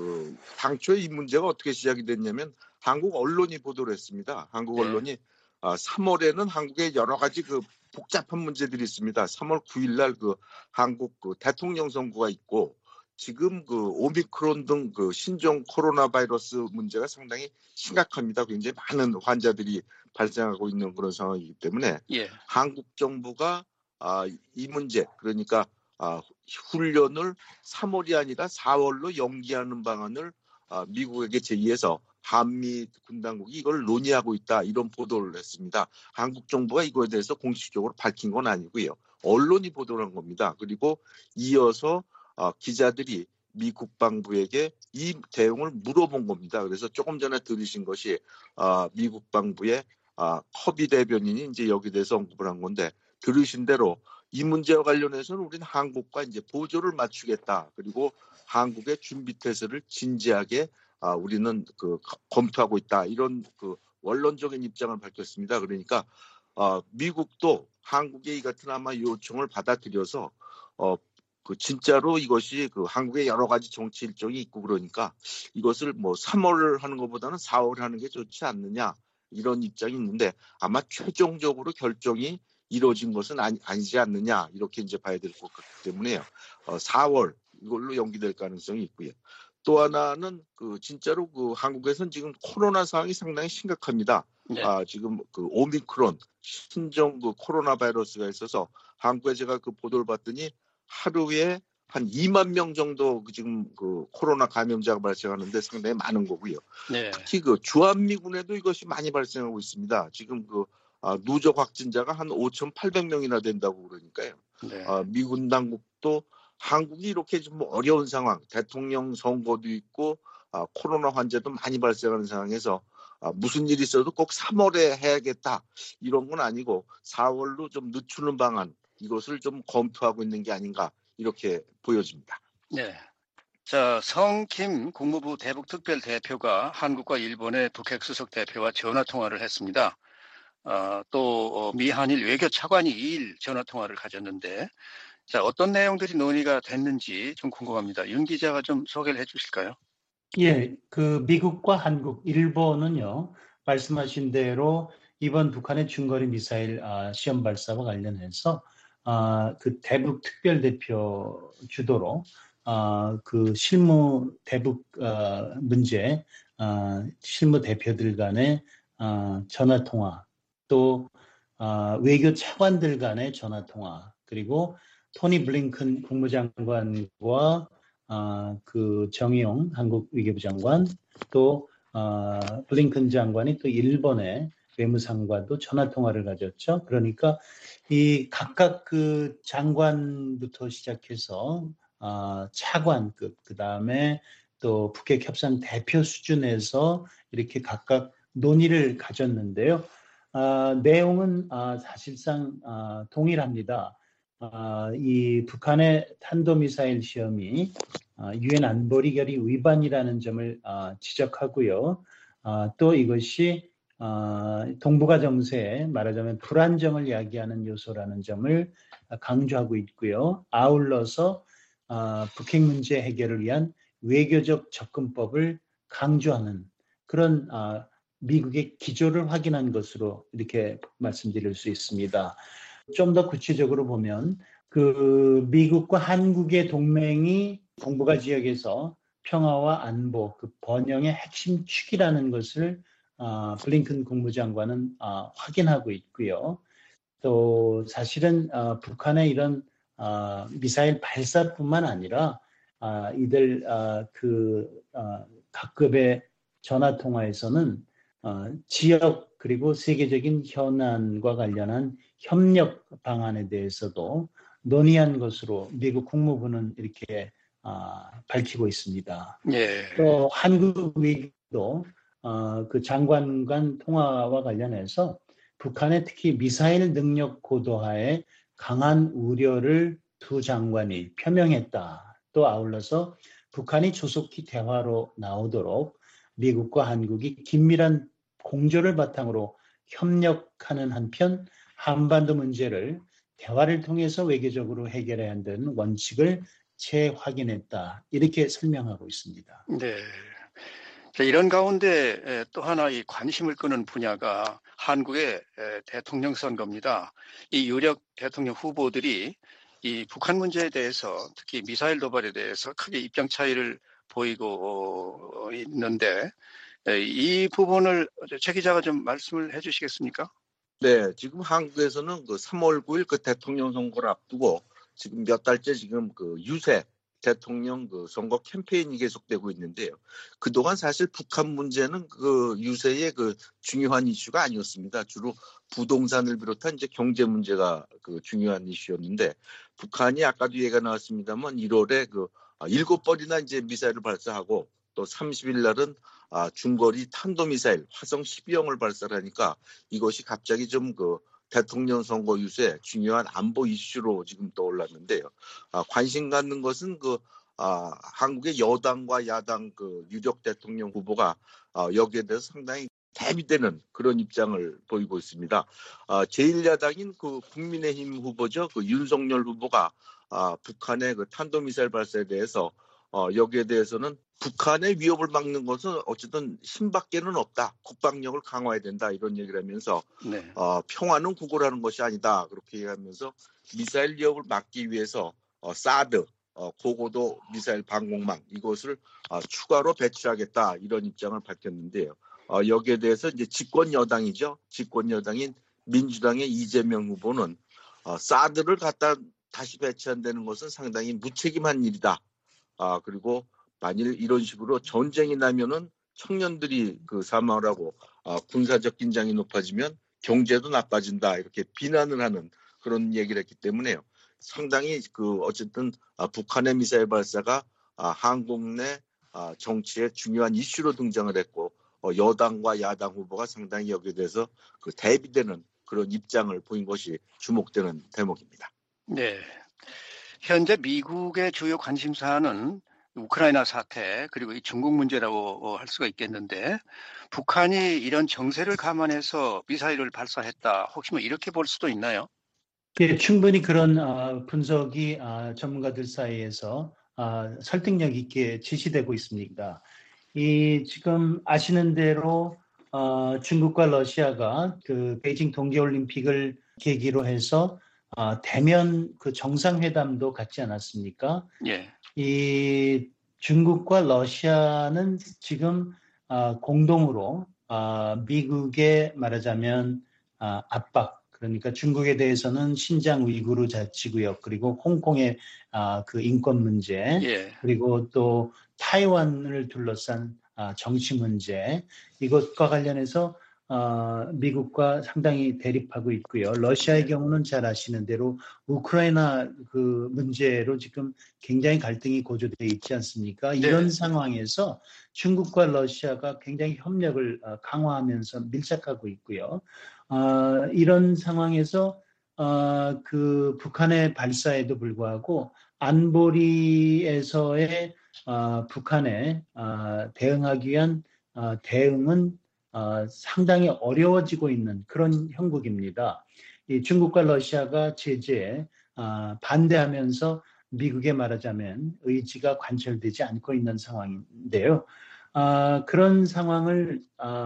당초에 이 문제가 어떻게 시작이 됐냐면 한국 언론이 보도를 했습니다. 한국 언론이 3월에는 한국에 여러 가지 복잡한 문제들이 있습니다. 3월 9일 날 한국 대통령 선거가 있고 지금 오미크론 등 신종 코로나 바이러스 문제가 상당히 심각합니다. 굉장히 많은 환자들이 발생하고 있는 그런 상황이기 때문에 한국 정부가 이 문제 그러니까 훈련을 3월이 아니라 4월로 연기하는 방안을 미국에게 제기해서 한미 군당국이 이걸 논의하고 있다 이런 보도를 했습니다. 한국 정부가 이거에 대해서 공식적으로 밝힌 건 아니고요. 언론이 보도를 한 겁니다. 그리고 이어서 기자들이 미 국방부에게 이 대응을 물어본 겁니다. 그래서 조금 전에 들으신 것이 미 국방부의 커비 대변인이 이제 여기 대해서 언급을 한 건데 들으신 대로 이 문제와 관련해서는 우리는 한국과 이제 보조를 맞추겠다. 그리고 한국의 준비 태세를 진지하게 우리는 검토하고 있다. 이런 원론적인 입장을 밝혔습니다. 그러니까 미국도 한국의 이 같은 아마 요청을 받아들여서 진짜로 이것이 한국의 여러 가지 정치 일정이 있고 그러니까 이것을 3월 하는 것보다는 4월 하는 게 좋지 않느냐 이런 입장이 있는데 아마 최종적으로 결정이 이루어진 것은 아니지 않느냐 이렇게 이제 봐야 될 것 같기 때문에요. 4월 이걸로 연기될 가능성이 있고요. 또 하나는 진짜로 한국에서는 지금 코로나 상황이 상당히 심각합니다. 네. 지금 오미크론 신종 코로나 바이러스가 있어서 한국에 제가 보도를 봤더니 하루에 한 2만 명 정도 지금 코로나 감염자가 발생하는데 상당히 많은 거고요. 네. 특히 주한미군에도 이것이 많이 발생하고 있습니다. 지금 누적 확진자가 한 5,800명이나 된다고 그러니까요. 네. 미군 당국도 한국이 이렇게 좀 어려운 상황, 대통령 선거도 있고 코로나 환자도 많이 발생하는 상황에서 무슨 일이 있어도 꼭 3월에 해야겠다 이런 건 아니고 4월로 좀 늦추는 방안 이것을 좀 검토하고 있는 게 아닌가 이렇게 보여집니다. 네. 자, 성김 국무부 대북특별대표가 한국과 일본의 북핵수석 대표와 전화 통화를 했습니다. 또 미한일 외교차관이 2일 전화 통화를 가졌는데 자, 어떤 내용들이 논의가 됐는지 좀 궁금합니다. 윤 기자가 좀 소개를 해주실까요? 예, 미국과 한국, 일본은요, 말씀하신 대로 이번 북한의 중거리 미사일 시험 발사와 관련해서 대북 특별대표 주도로 실무 대북 문제 실무 대표들 간의 전화 통화, 또 외교 차관들 간의 전화 통화, 그리고 토니 블링컨 국무장관과 정의용 한국 외교부 장관, 또 블링컨 장관이 또 일본의 외무상과도 전화 통화를 가졌죠. 그러니까 이 각각 장관부터 시작해서 차관급, 그 다음에 또 북핵 협상 대표 수준에서 이렇게 각각 논의를 가졌는데요. 내용은 사실상 동일합니다. 이 북한의 탄도미사일 시험이 유엔 안보리 결의 위반이라는 점을 지적하고요. 또 이것이 동북아 정세에 말하자면 불안정을 야기하는 요소라는 점을 강조하고 있고요. 아울러서 북핵 문제 해결을 위한 외교적 접근법을 강조하는 그런 미국의 기조를 확인한 것으로 이렇게 말씀드릴 수 있습니다. 좀 더 구체적으로 보면 그 미국과 한국의 동맹이 동북아 지역에서 평화와 안보, 그 번영의 핵심 축이라는 것을 블링컨 국무장관은 확인하고 있고요. 또 사실은 북한의 이런 미사일 발사뿐만 아니라 이들 각급의 전화 통화에서는 지역 그리고 세계적인 현안과 관련한 협력 방안에 대해서도 논의한 것으로 미국 국무부는 이렇게 밝히고 있습니다. 예. 또 한국 외교도 그 장관 간 통화와 관련해서 북한의 특히 미사일 능력 고도화에 강한 우려를 두 장관이 표명했다. 또 아울러서 북한이 조속히 대화로 나오도록 미국과 한국이 긴밀한 공조를 바탕으로 협력하는 한편 한반도 문제를 대화를 통해서 외교적으로 해결해야 한다는 원칙을 재확인했다. 이렇게 설명하고 있습니다. 네. 자, 이런 가운데 또 하나 이 관심을 끄는 분야가 한국의 대통령 선거입니다. 이 유력 대통령 후보들이 이 북한 문제에 대해서 특히 미사일 도발에 대해서 크게 입장 차이를 보이고 있는데 이 부분을 최 기자가 좀 말씀을 해주시겠습니까? 네, 지금 한국에서는 그 3월 9일 그 대통령 선거를 앞두고 지금 몇 달째 지금 그 유세 대통령 그 선거 캠페인이 계속되고 있는데요. 그동안 사실 북한 문제는 그 유세의 그 중요한 이슈가 아니었습니다. 주로 부동산을 비롯한 이제 경제 문제가 그 중요한 이슈였는데 북한이 아까도 얘기가 나왔습니다만 1월에 그 7번이나 이제 미사일을 발사하고 또 30일 날은 중거리 탄도미사일 화성 12형을 발사하니까 이것이 갑자기 좀 그 대통령 선거 유세 중요한 안보 이슈로 지금 떠올랐는데요. 관심 갖는 것은 그 한국의 여당과 야당 그 유력 대통령 후보가 여기에 대해서 상당히 대비되는 그런 입장을 보이고 있습니다. 제1야당인 그 국민의힘 후보죠. 그 윤석열 후보가 북한의 그 탄도미사일 발사에 대해서 여기에 대해서는 북한의 위협을 막는 것은 어쨌든 힘밖에는 없다. 국방력을 강화해야 된다. 이런 얘기를 하면서 네. 평화는 구걸하는 것이 아니다. 그렇게 얘기하면서 미사일 위협을 막기 위해서 사드, 고고도 미사일 방공망 이것을 추가로 배치하겠다. 이런 입장을 밝혔는데요. 여기에 대해서 이제 집권 여당이죠. 집권 여당인 민주당의 이재명 후보는 사드를 갖다 다시 배치한다는 것은 상당히 무책임한 일이다. 그리고 만일 이런 식으로 전쟁이 나면은 청년들이 그 사망을 하고 군사적 긴장이 높아지면 경제도 나빠진다 이렇게 비난을 하는 그런 얘기를 했기 때문에요. 상당히 그 어쨌든 북한의 미사일 발사가 한국 내 정치의 중요한 이슈로 등장을 했고 여당과 야당 후보가 상당히 여기에 대해서 그 대비되는 그런 입장을 보인 것이 주목되는 대목입니다. 네. 현재 미국의 주요 관심사는 우크라이나 사태 그리고 이 중국 문제라고 할 수가 있겠는데 북한이 이런 정세를 감안해서 미사일을 발사했다. 혹시 뭐 이렇게 볼 수도 있나요? 예, 충분히 그런 분석이 전문가들 사이에서 설득력 있게 제시되고 있습니다. 지금 아시는 대로 중국과 러시아가 그 베이징 동계올림픽을 계기로 해서 대면 그 정상회담도 갖지 않았습니까? 예. 이 중국과 러시아는 지금 공동으로 미국의 말하자면 압박, 그러니까 중국에 대해서는 신장 우이구르 자치구역 그리고 홍콩의 그 인권 문제, 예. 그리고 또 타이완을 둘러싼 정치 문제, 이것과 관련해서 미국과 상당히 대립하고 있고요. 러시아의 경우는 잘 아시는 대로 우크라이나 그 문제로 지금 굉장히 갈등이 고조되어 있지 않습니까? 네. 이런 상황에서 중국과 러시아가 굉장히 협력을 강화하면서 밀착하고 있고요. 이런 상황에서 그 북한의 발사에도 불구하고 안보리에서의 북한에 대응하기 위한 대응은 상당히 어려워지고 있는 그런 형국입니다. 이 중국과 러시아가 제재에 반대하면서 미국에 말하자면 의지가 관철되지 않고 있는 상황인데요. 그런 상황을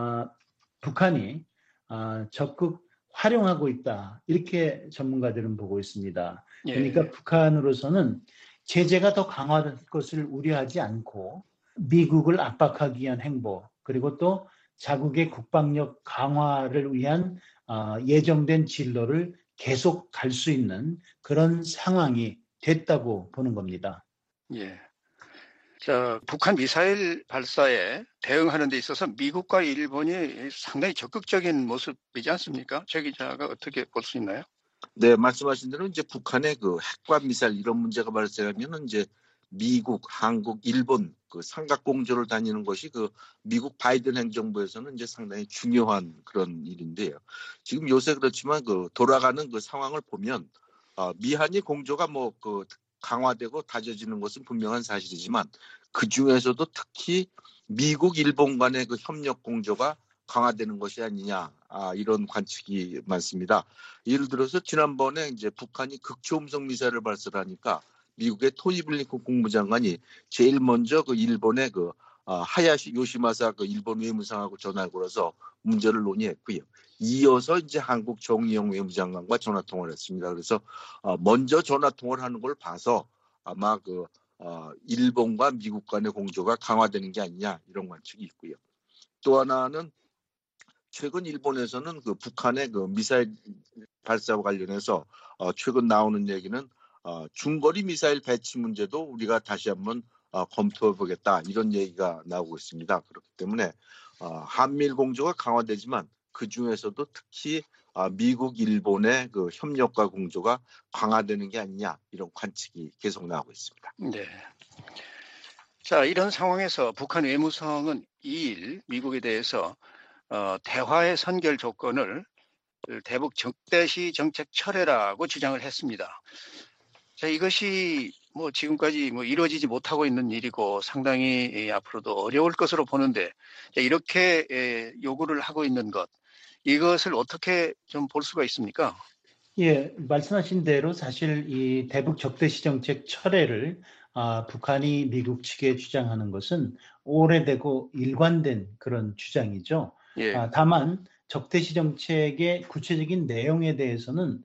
북한이 적극 활용하고 있다. 이렇게 전문가들은 보고 있습니다. 그러니까 북한으로서는 제재가 더 강화될 것을 우려하지 않고 미국을 압박하기 위한 행보, 그리고 또 자국의 국방력 강화를 위한 예정된 진로를 계속 갈 수 있는 그런 상황이 됐다고 보는 겁니다. 예. 자, 북한 미사일 발사에 대응하는 데 있어서 미국과 일본이 상당히 적극적인 모습이지 않습니까? 최 기자가 어떻게 볼 수 있나요? 네, 말씀하신 대로 이제 북한의 그 핵과 미사일 이런 문제가 발생하면은 이제 미국, 한국, 일본 그 삼각공조를 다니는 것이 그 미국 바이든 행정부에서는 이제 상당히 중요한 그런 일인데요. 지금 요새 그렇지만 그 돌아가는 그 상황을 보면 미한이 공조가 뭐 그 강화되고 다져지는 것은 분명한 사실이지만 그 중에서도 특히 미국, 일본 간의 그 협력 공조가 강화되는 것이 아니냐 이런 관측이 많습니다. 예를 들어서 지난번에 이제 북한이 극초음속 미사일을 발사하니까 미국의 토니 블링컨 국무장관이 제일 먼저 그 일본의 그 하야시 요시마사 그 일본 외무상하고 전화를 걸어서 문제를 논의했고요. 이어서 이제 한국 정의용 외무장관과 전화 통화를 했습니다. 그래서 먼저 전화 통화를 하는 걸 봐서 아마 그 일본과 미국 간의 공조가 강화되는 게 아니냐 이런 관측이 있고요. 또 하나는 최근 일본에서는 그 북한의 그 미사일 발사와 관련해서 최근 나오는 얘기는 중거리 미사일 배치 문제도 우리가 다시 한번 검토해 보겠다 이런 얘기가 나오고 있습니다. 그렇기 때문에 한미일 공조가 강화되지만 그 중에서도 특히 미국, 일본의 그 협력과 공조가 강화되는 게 아니냐 이런 관측이 계속 나오고 있습니다. 네. 자, 이런 상황에서 북한 외무성은 2일 미국에 대해서 대화의 선결 조건을 대북 적대시 정책 철회라고 주장을 했습니다. 자, 이것이 뭐 지금까지 뭐 이루어지지 못하고 있는 일이고 상당히 앞으로도 어려울 것으로 보는데 이렇게 요구를 하고 있는 것, 이것을 어떻게 좀 볼 수가 있습니까? 예, 말씀하신 대로 사실 이 대북 적대시 정책 철회를 북한이 미국 측에 주장하는 것은 오래되고 일관된 그런 주장이죠. 예. 다만 적대시 정책의 구체적인 내용에 대해서는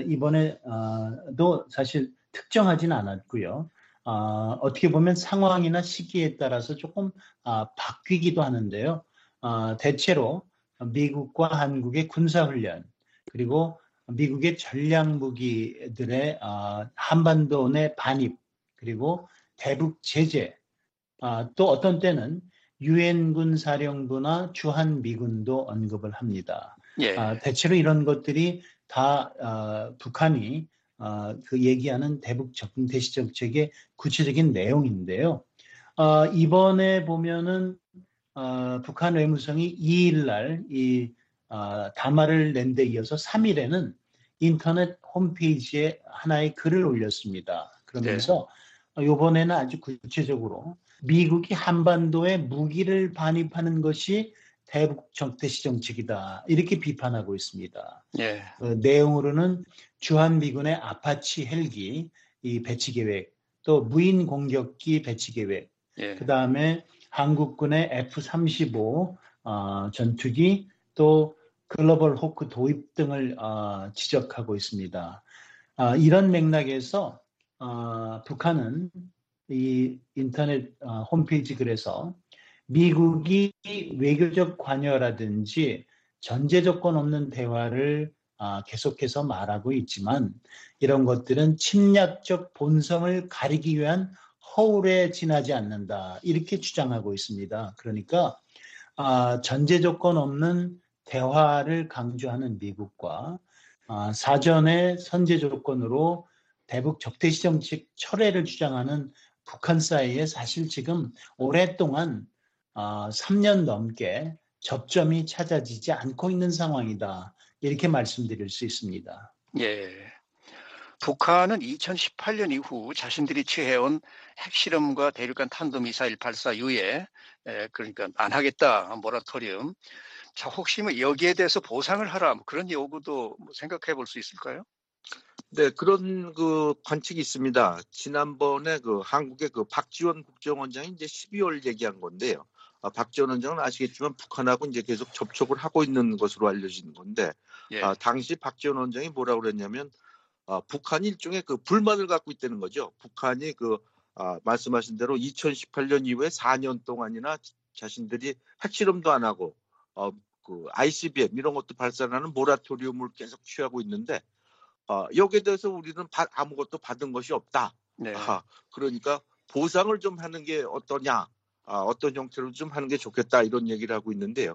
이번에도 사실 특정하지는 않았고요. 어떻게 보면 상황이나 시기에 따라서 조금 바뀌기도 하는데요. 대체로 미국과 한국의 군사훈련 그리고 미국의 전략무기들의 한반도 내 반입 그리고 대북 제재 또 어떤 때는 유엔군 사령부나 주한미군도 언급을 합니다. 예. 대체로 이런 것들이 다 북한이 그 얘기하는 대북 적대시 정책의 구체적인 내용인데요. 이번에 보면은 북한 외무성이 2일 날 이 담화를 낸 데 이어서 3일에는 인터넷 홈페이지에 하나의 글을 올렸습니다. 그러면서 이번에는 아주 구체적으로 미국이 한반도에 무기를 반입하는 것이 대북 적대시 정책이다. 이렇게 비판하고 있습니다. 예. 내용으로는 주한미군의 아파치 헬기 이 배치 계획, 또 무인 공격기 배치 계획, 그 다음에 한국군의 F-35 전투기, 또 글로벌 호크 도입 등을 지적하고 있습니다. 이런 맥락에서 북한은 이 인터넷 홈페이지 글에서 미국이 외교적 관여라든지 전제 조건 없는 대화를 계속해서 말하고 있지만 이런 것들은 침략적 본성을 가리기 위한 허울에 지나지 않는다. 이렇게 주장하고 있습니다. 그러니까 전제 조건 없는 대화를 강조하는 미국과 사전에 선제 조건으로 대북 적대시 정책 철회를 주장하는 북한 사이에 사실 지금 오랫동안 3년 넘게 접점이 찾아지지 않고 있는 상황이다. 이렇게 말씀드릴 수 있습니다. 예. 북한은 2018년 이후 자신들이 취해온 핵실험과 대륙간 탄도미사일 발사 이후에 그러니까 안 하겠다 모라토리움. 자, 혹시 뭐 여기에 대해서 보상을 하라 뭐 그런 요구도 생각해 볼 수 있을까요? 네, 그런 그 관측이 있습니다. 지난번에 그 한국의 그 박지원 국정원장이 이제 12월 얘기한 건데요. 박지원 원장은 아시겠지만 북한하고 이제 계속 접촉을 하고 있는 것으로 알려진 건데, 예. 당시 박지원 원장이 뭐라고 그랬냐면, 북한이 일종의 그 불만을 갖고 있다는 거죠. 북한이 말씀하신 대로 2018년 이후에 4년 동안이나 자신들이 핵실험도 안 하고, 그 ICBM 이런 것도 발사하는 모라토리움을 계속 취하고 있는데, 여기에 대해서 우리는 아무것도 받은 것이 없다. 네. 그러니까 보상을 좀 하는 게 어떠냐, 어떤 형태로 좀 하는 게 좋겠다 이런 얘기를 하고 있는데요.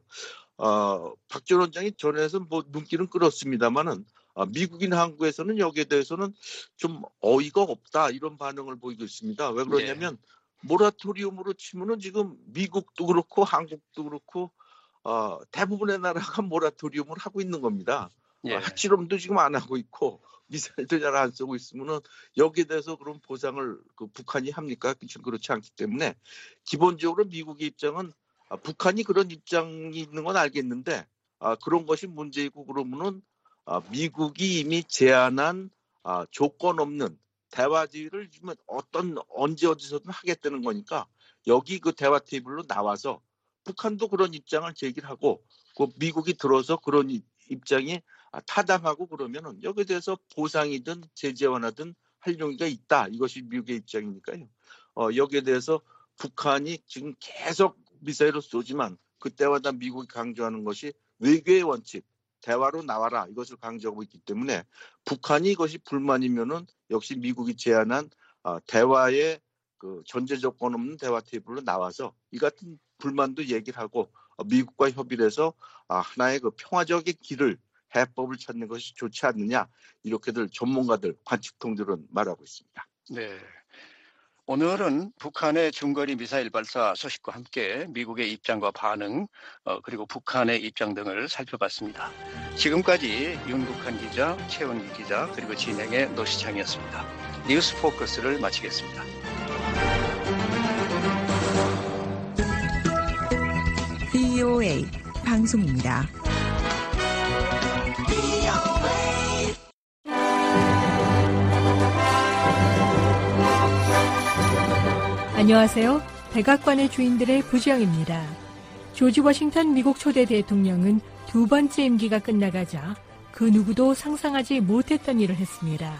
박지원 원장이 전에서 뭐 눈길은 끌었습니다만은 미국이나 한국에서는 여기에 대해서는 좀 어이가 없다 이런 반응을 보이고 있습니다. 왜 그러냐면 모라토리움으로 치면은 지금 미국도 그렇고 한국도 그렇고 대부분의 나라가 모라토리움을 하고 있는 겁니다. 핵실험도 지금 안 하고 있고 미사일도 잘 안 쓰고 있으면은 여기에 대해서 그런 보상을 북한이 합니까? 그렇지 않기 때문에 기본적으로 미국의 입장은 북한이 그런 입장이 있는 건 알겠는데 그런 것이 문제이고 그러면은 미국이 이미 제안한 조건 없는 대화지를 언제 어디서든 하겠다는 거니까 여기 그 대화 테이블로 나와서 북한도 그런 입장을 제기를 하고 그 미국이 들어서 그런 입장이 타당하고 그러면은 여기에 대해서 보상이든 제재 완화든 할 용의가 있다. 이것이 미국의 입장이니까요. 여기에 대해서 북한이 지금 계속 미사일을 쏘지만 그때마다 미국이 강조하는 것이 외교의 원칙, 대화로 나와라 이것을 강조하고 있기 때문에 북한이 이것이 불만이면은 역시 미국이 제안한 대화의 그 전제 조건 없는 대화 테이블로 나와서 이 같은 불만도 얘기를 하고 미국과 협의를 해서 하나의 그 평화적인 길을 해법을 찾는 것이 좋지 않느냐 이렇게들 전문가들 관측통들은 말하고 있습니다. 네. 오늘은 북한의 중거리 미사일 발사 소식과 함께 미국의 입장과 반응 그리고 북한의 입장 등을 살펴봤습니다. 지금까지 윤국한 기자, 최원기 기자 그리고 진행의 노시창이었습니다. 뉴스 포커스를 마치겠습니다. VOA 방송입니다. 안녕하세요. 백악관의 주인들의 부지영입니다. 조지 워싱턴 미국 초대 대통령은 두 번째 임기가 끝나가자 그 누구도 상상하지 못했던 일을 했습니다.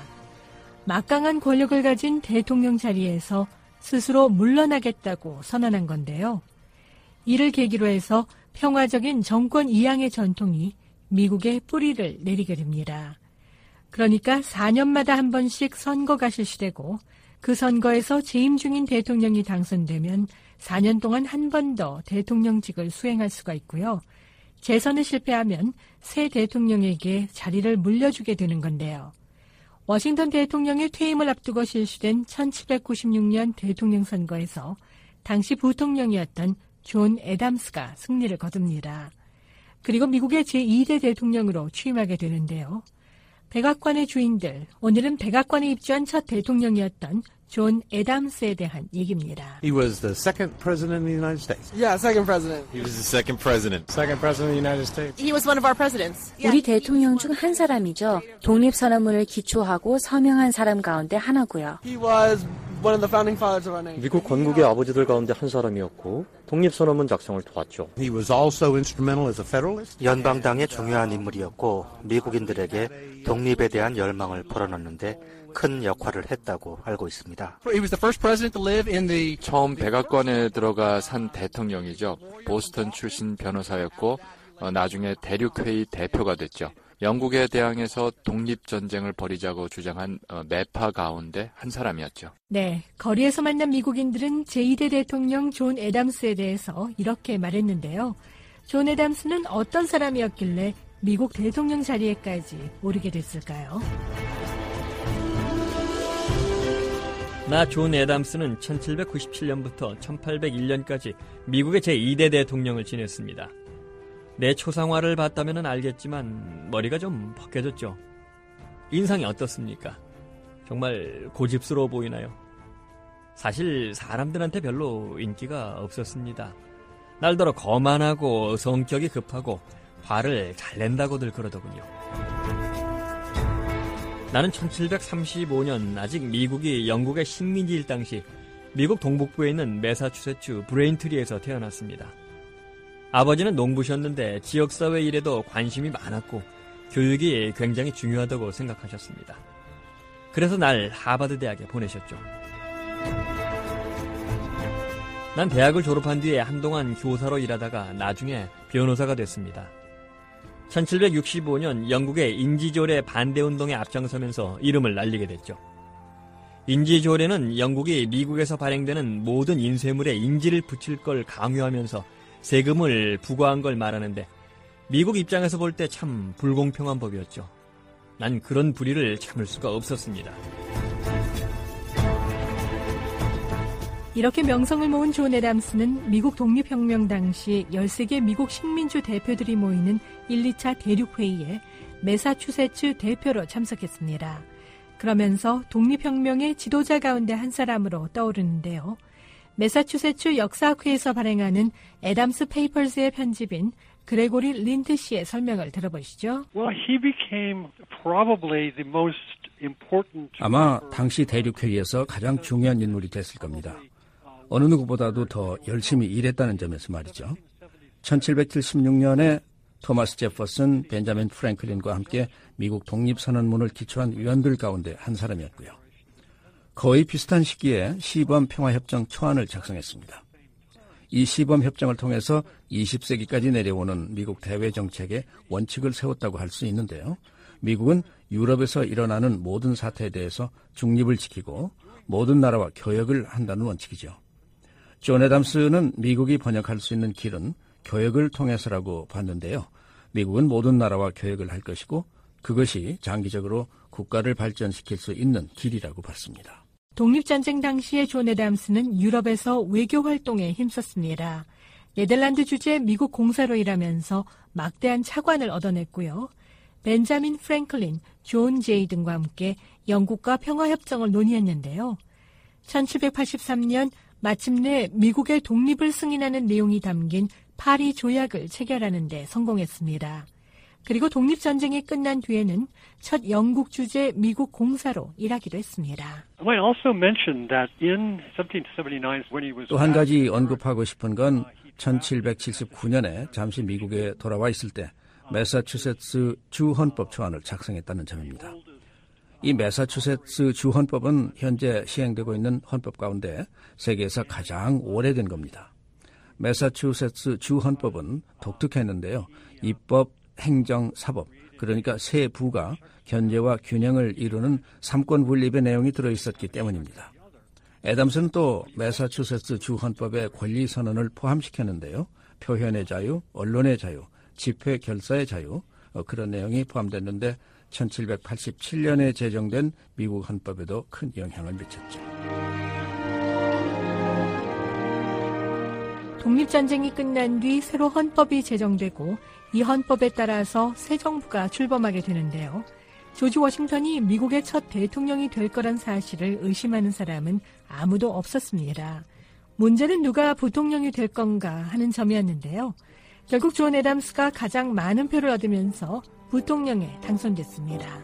막강한 권력을 가진 대통령 자리에서 스스로 물러나겠다고 선언한 건데요. 이를 계기로 해서 평화적인 정권 이양의 전통이 미국의 뿌리를 내리게 됩니다. 그러니까 4년마다 한 번씩 선거가 실시되고 그 선거에서 재임 중인 대통령이 당선되면 4년 동안 한 번 더 대통령직을 수행할 수가 있고요. 재선에 실패하면 새 대통령에게 자리를 물려주게 되는 건데요. 워싱턴 대통령의 퇴임을 앞두고 실시된 1796년 대통령 선거에서 당시 부통령이었던 존 애담스가 승리를 거둡니다. 그리고 미국의 제2대 대통령으로 취임하게 되는데요. 백악관의 주인들, 오늘은 백악관에 입주한 첫 대통령이었던 존 애담스에 대한 얘기입니다. He was the second president of the United States. Yeah, second president. He was the second president. Second president of the United States. He was one of our presidents. 우리 대통령 중 한 사람이죠. 독립선언문을 기초하고 서명한 사람 가운데 하나고요. He was one of the founding fathers of our nation. 미국 건국의 아버지들 가운데 한 사람이었고 독립선언문 작성을 도왔죠. He was also instrumental as a federalist. 연방당의 중요한 인물이었고 미국인들에게 독립에 대한 열망을 불어넣는데 큰 역할을 했다고 알고 있습니다. He was the first president to live in the 처음 백악관에 들어가 산 대통령이죠. 보스턴 출신 변호사였고 나중에 대륙회의 대표가 됐죠. 영국에 대항해서 독립전쟁을 벌이자고 주장한 매파 가운데 한 사람이었죠. 네, 거리에서 만난 미국인들은 제2대 대통령 존 애담스에 대해서 이렇게 말했는데요. 존 애담스는 어떤 사람이었길래 미국 대통령 자리에까지 오르게 됐을까요? 나 존 애담스는 1797년부터 1801년까지 미국의 제2대 대통령을 지냈습니다. 내 초상화를 봤다면 알겠지만 머리가 좀 벗겨졌죠. 인상이 어떻습니까? 정말 고집스러워 보이나요? 사실 사람들한테 별로 인기가 없었습니다. 날더러 거만하고 성격이 급하고 화를 잘 낸다고들 그러더군요. 나는 1735년 아직 미국이 영국의 식민지일 당시 미국 동북부에 있는 매사추세츠 브레인트리에서 태어났습니다. 아버지는 농부셨는데 지역사회 일에도 관심이 많았고 교육이 굉장히 중요하다고 생각하셨습니다. 그래서 날 하버드 대학에 보내셨죠. 난 대학을 졸업한 뒤에 한동안 교사로 일하다가 나중에 변호사가 됐습니다. 1765년 영국의 인지조례 반대운동에 앞장서면서 이름을 날리게 됐죠. 인지조례는 영국이 미국에서 발행되는 모든 인쇄물에 인지를 붙일 걸 강요하면서 세금을 부과한 걸 말하는데 미국 입장에서 볼 때 참 불공평한 법이었죠. 난 그런 불의를 참을 수가 없었습니다. 이렇게 명성을 모은 존 애담스는 미국 독립혁명 당시 13개 미국 식민주 대표들이 모이는 1, 2차 대륙회의에 매사추세츠 대표로 참석했습니다. 그러면서 독립혁명의 지도자 가운데 한 사람으로 떠오르는데요. 매사추세츠 역사학회에서 발행하는 애담스 페이퍼즈의 편집인 그레고리 린트 씨의 설명을 들어보시죠. 아마 당시 대륙회의에서 가장 중요한 인물이 됐을 겁니다. 어느 누구보다도 더 열심히 일했다는 점에서 말이죠. 1776년에 토마스 제퍼슨, 벤자민 프랭클린과 함께 미국 독립선언문을 기초한 위원들 가운데 한 사람이었고요. 거의 비슷한 시기에 시범 평화협정 초안을 작성했습니다. 이 시범협정을 통해서 20세기까지 내려오는 미국 대외정책의 원칙을 세웠다고 할 수 있는데요. 미국은 유럽에서 일어나는 모든 사태에 대해서 중립을 지키고 모든 나라와 교역을 한다는 원칙이죠. 존 애담스는 미국이 번역할 수 있는 길은 교역을 통해서라고 봤는데요. 미국은 모든 나라와 교역을 할 것이고 그것이 장기적으로 국가를 발전시킬 수 있는 길이라고 봤습니다. 독립전쟁 당시에 존 애담스는 유럽에서 외교 활동에 힘썼습니다. 네덜란드 주재 미국 공사로 일하면서 막대한 차관을 얻어냈고요. 벤자민 프랭클린, 존 제이 등과 함께 영국과 평화협정을 논의했는데요. 1783년 마침내 미국의 독립을 승인하는 내용이 담긴 파리 조약을 체결하는 데 성공했습니다. 그리고 독립전쟁이 끝난 뒤에는 첫 영국 주재 미국 공사로 일하기도 했습니다. 또 한 가지 언급하고 싶은 건 1779년에 잠시 미국에 돌아와 있을 때 매사추세츠 주헌법 초안을 작성했다는 점입니다. 이 매사추세츠 주헌법은 현재 시행되고 있는 헌법 가운데 세계에서 가장 오래된 겁니다. 매사추세츠 주헌법은 독특했는데요. 입법, 행정, 사법, 그러니까 세 부가 견제와 균형을 이루는 삼권 분립의 내용이 들어있었기 때문입니다. 애담스는 또 매사추세츠 주헌법의 권리 선언을 포함시켰는데요. 표현의 자유, 언론의 자유, 집회 결사의 자유, 그런 내용이 포함됐는데 1787년에 제정된 미국 헌법에도 큰 영향을 미쳤죠. 독립전쟁이 끝난 뒤 새로 헌법이 제정되고 이 헌법에 따라서 새 정부가 출범하게 되는데요. 조지 워싱턴이 미국의 첫 대통령이 될 거란 사실을 의심하는 사람은 아무도 없었습니다. 문제는 누가 부통령이 될 건가 하는 점이었는데요. 결국 존 애담스가 가장 많은 표를 얻으면서 부통령에 당선됐습니다.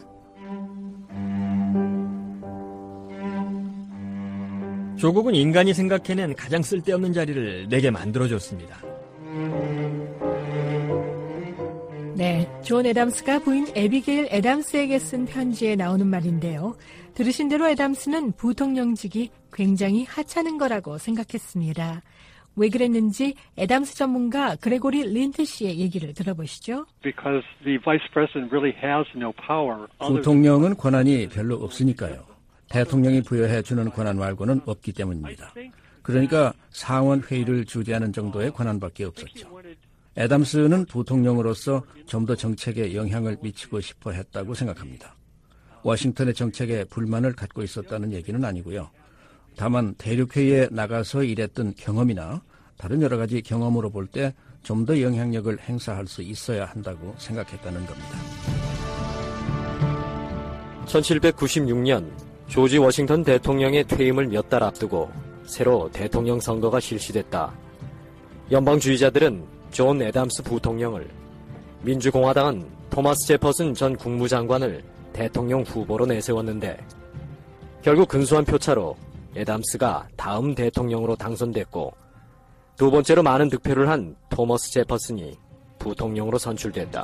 조국은 인간이 생각해낸 가장 쓸데없는 자리를 내게 만들어줬습니다. 네, 존 애담스가 부인 에비게일 애담스에게 쓴 편지에 나오는 말인데요. 들으신 대로 애담스는 부통령직이 굉장히 하찮은 거라고 생각했습니다. 왜 그랬는지 애담스 전문가 그레고리 린트 씨의 얘기를 들어보시죠. 부통령은 권한이 별로 없으니까요. 대통령이 부여해주는 권한 말고는 없기 때문입니다. 그러니까 상원회의를 주재하는 정도의 권한밖에 없었죠. 애담스는 부통령으로서 좀 더 정책에 영향을 미치고 싶어 했다고 생각합니다. 워싱턴의 정책에 불만을 갖고 있었다는 얘기는 아니고요. 다만 대륙회의에 나가서 일했던 경험이나 다른 여러 가지 경험으로 볼 때 좀 더 영향력을 행사할 수 있어야 한다고 생각했다는 겁니다. 1796년 조지 워싱턴 대통령의 퇴임을 몇 달 앞두고 새로 대통령 선거가 실시됐다. 연방주의자들은 존 애담스 부통령을, 민주공화당은 토마스 제퍼슨 전 국무장관을 대통령 후보로 내세웠는데 결국 근소한 표차로 애담스가 다음 대통령으로 당선됐고 두 번째로 많은 득표를 한 토머스 제퍼슨이 부통령으로 선출됐다.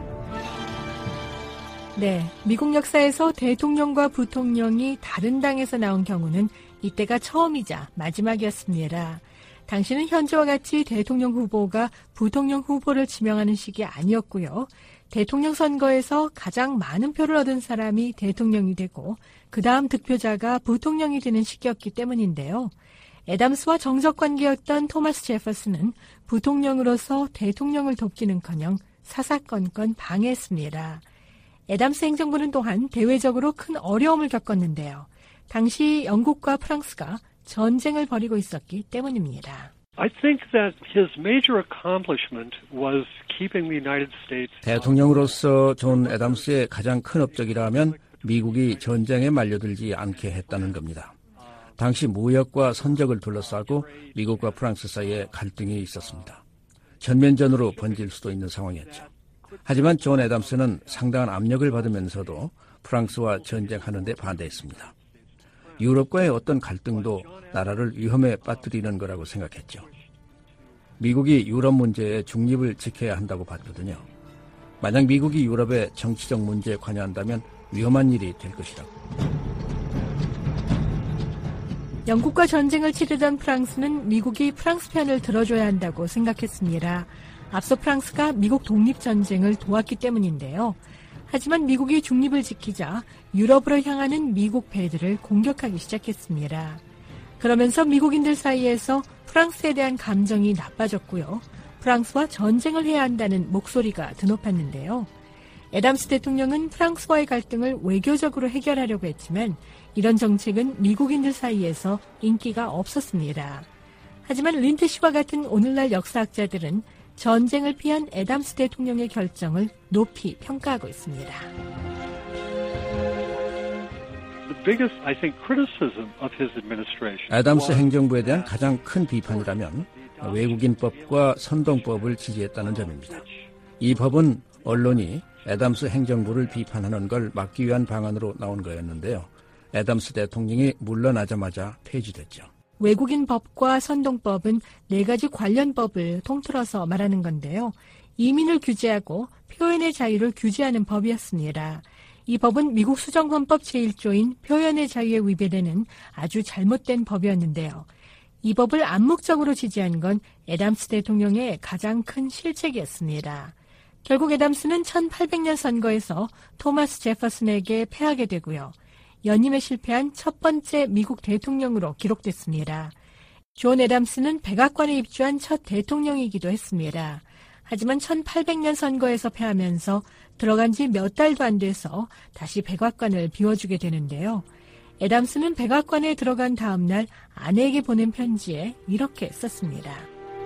네, 미국 역사에서 대통령과 부통령이 다른 당에서 나온 경우는 이때가 처음이자 마지막이었습니다. 당시는 현재와 같이 대통령 후보가 부통령 후보를 지명하는 식이 아니었고요. 대통령 선거에서 가장 많은 표를 얻은 사람이 대통령이 되고 그 다음 득표자가 부통령이 되는 시기였기 때문인데요. 애담스와 정적 관계였던 토마스 제퍼슨은 부통령으로서 대통령을 돕기는커녕 사사건건 방해했습니다. 애담스 행정부는 또한 대외적으로 큰 어려움을 겪었는데요. 당시 영국과 프랑스가 전쟁을 벌이고 있었기 때문입니다. I think that his major accomplishment was keeping the United States. 대통령으로서 존 애담스의 가장 큰 업적이라면 미국이 전쟁에 말려들지 않게 했다는 겁니다. 당시 무역과 선적을 둘러싸고 미국과 프랑스 사이에 갈등이 있었습니다. 전면전으로 번질 수도 있는 상황이었죠. 하지만 존 애담스는 상당한 압력을 받으면서도 프랑스와 전쟁하는 데 반대했습니다. 유럽과의 어떤 갈등도 나라를 위험에 빠뜨리는 거라고 생각했죠. 미국이 유럽 문제에 중립을 지켜야 한다고 봤거든요. 만약 미국이 유럽의 정치적 문제에 관여한다면 위험한 일이 될 것이라고. 영국과 전쟁을 치르던 프랑스는 미국이 프랑스 편을 들어줘야 한다고 생각했습니다. 앞서 프랑스가 미국 독립전쟁을 도왔기 때문인데요. 하지만 미국이 중립을 지키자 유럽으로 향하는 미국 배들을 공격하기 시작했습니다. 그러면서 미국인들 사이에서 프랑스에 대한 감정이 나빠졌고요. 프랑스와 전쟁을 해야 한다는 목소리가 드높았는데요. 애담스 대통령은 프랑스와의 갈등을 외교적으로 해결하려고 했지만 이런 정책은 미국인들 사이에서 인기가 없었습니다. 하지만 린트시와 같은 오늘날 역사학자들은 전쟁을 피한 애담스 대통령의 결정을 높이 평가하고 있습니다. 애담스 행정부에 대한 가장 큰 비판이라면 외국인법과 선동법을 지지했다는 점입니다. 이 법은 언론이 애담스 행정부를 비판하는 걸 막기 위한 방안으로 나온 거였는데요. 애담스 대통령이 물러나자마자 폐지됐죠. 외국인 법과 선동법은 4가지 관련 법을 통틀어서 말하는 건데요. 이민을 규제하고 표현의 자유를 규제하는 법이었습니다. 이 법은 미국 수정헌법 제1조인 표현의 자유에 위배되는 아주 잘못된 법이었는데요. 이 법을 암묵적으로 지지한 건 애담스 대통령의 가장 큰 실책이었습니다. 결국 애담스는 1800년 선거에서 토마스 제퍼슨에게 패하게 되고요. 연임에 실패한 첫 번째 미국 대통령으로 기록됐습니다. 존 애담스는 백악관에 입주한 첫 대통령이기도 했습니다. 하지만 1800년 선거에서 패하면서 들어간 지 몇 달도 안 돼서 다시 백악관을 비워주게 되는데요. 애담스는 백악관에 들어간 다음 날 아내에게 보낸 편지에 이렇게 썼습니다.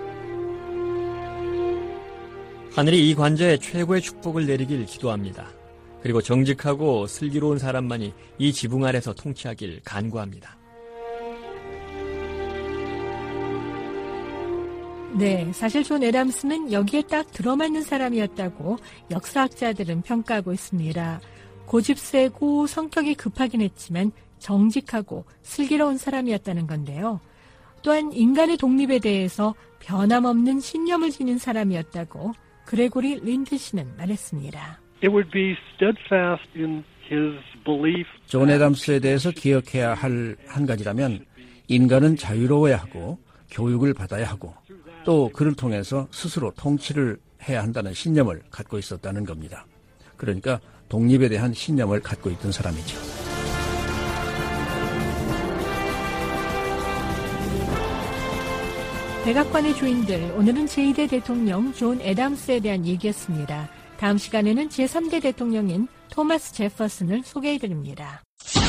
하늘이 이 관저에 최고의 축복을 내리길 기도합니다. 그리고 정직하고 슬기로운 사람만이 이 지붕 아래서 통치하길 간구합니다. 네, 사실 존 애담스는 여기에 딱 들어맞는 사람이었다고 역사학자들은 평가하고 있습니다. 고집세고 성격이 급하긴 했지만 정직하고 슬기로운 사람이었다는 건데요. 또한 인간의 독립에 대해서 변함없는 신념을 지닌 사람이었다고 그레고리 린트시는 말했습니다. It would be steadfast in his belief. 존 애담스에 대해서 기억해야 할 한 가지라면 인간은 자유로워야 하고 교육을 받아야 하고 또 그를 통해서 스스로 통치를 해야 한다는 신념을 갖고 있었다는 겁니다. 그러니까 독립에 대한 신념을 갖고 있던 사람이죠. 백악관의 주인들, 오늘은 제2대 대통령 존 애담스에 대한 얘기였습니다. 다음 시간에는 제3대 대통령인 토마스 제퍼슨을 소개해드립니다.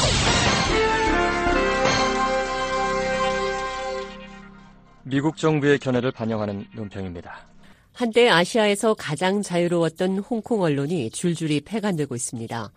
미국 정부의 견해를 반영하는 논평입니다. 한때 아시아에서 가장 자유로웠던 홍콩 언론이 줄줄이 폐간되고 있습니다.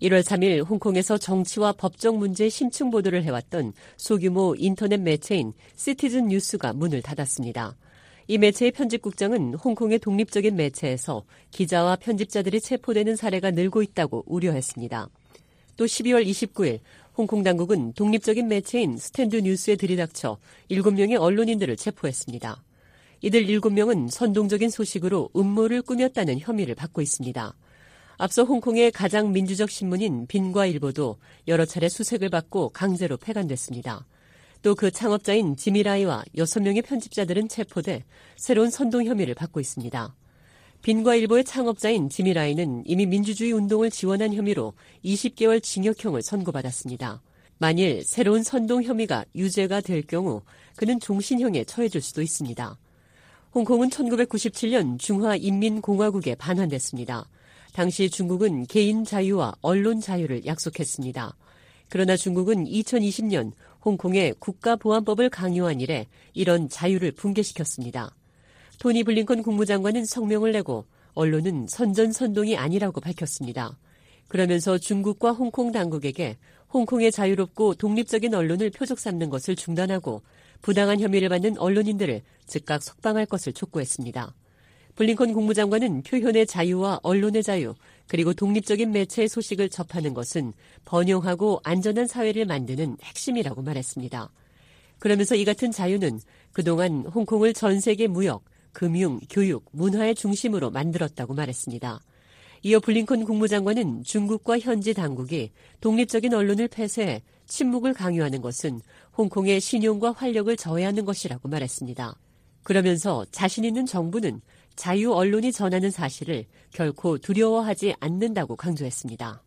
1월 3일 홍콩에서 정치와 법적 문제 심층 보도를 해왔던 소규모 인터넷 매체인 시티즌 뉴스가 문을 닫았습니다. 이 매체의 편집국장은 홍콩의 독립적인 매체에서 기자와 편집자들이 체포되는 사례가 늘고 있다고 우려했습니다. 또 12월 29일 홍콩 당국은 독립적인 매체인 스탠드 뉴스에 들이닥쳐 7명의 언론인들을 체포했습니다. 이들 7명은 선동적인 소식으로 음모를 꾸몄다는 혐의를 받고 있습니다. 앞서 홍콩의 가장 민주적 신문인 빈과일보도 여러 차례 수색을 받고 강제로 폐간됐습니다. 또 그 창업자인 지미라이와 6명의 편집자들은 체포돼 새로운 선동 혐의를 받고 있습니다. 빈과일보의 창업자인 지미라이는 이미 민주주의 운동을 지원한 혐의로 20개월 징역형을 선고받았습니다. 만일 새로운 선동 혐의가 유죄가 될 경우 그는 종신형에 처해질 수도 있습니다. 홍콩은 1997년 중화인민공화국에 반환됐습니다. 당시 중국은 개인 자유와 언론 자유를 약속했습니다. 그러나 중국은 2020년 홍콩에 국가보안법을 강요한 이래 이런 자유를 붕괴시켰습니다. 토니 블링컨 국무장관은 성명을 내고 언론은 선전선동이 아니라고 밝혔습니다. 그러면서 중국과 홍콩 당국에게 홍콩의 자유롭고 독립적인 언론을 표적 삼는 것을 중단하고 부당한 혐의를 받는 언론인들을 즉각 석방할 것을 촉구했습니다. 블링컨 국무장관은 표현의 자유와 언론의 자유, 그리고 독립적인 매체의 소식을 접하는 것은 번영하고 안전한 사회를 만드는 핵심이라고 말했습니다. 그러면서 이 같은 자유는 그동안 홍콩을 전 세계 무역, 금융, 교육, 문화의 중심으로 만들었다고 말했습니다. 이어 블링컨 국무장관은 중국과 현지 당국이 독립적인 언론을 폐쇄해 침묵을 강요하는 것은 홍콩의 신용과 활력을 저해하는 것이라고 말했습니다. 그러면서 자신 있는 정부는 자유 언론이 전하는 사실을 결코 두려워하지 않는다고 강조했습니다.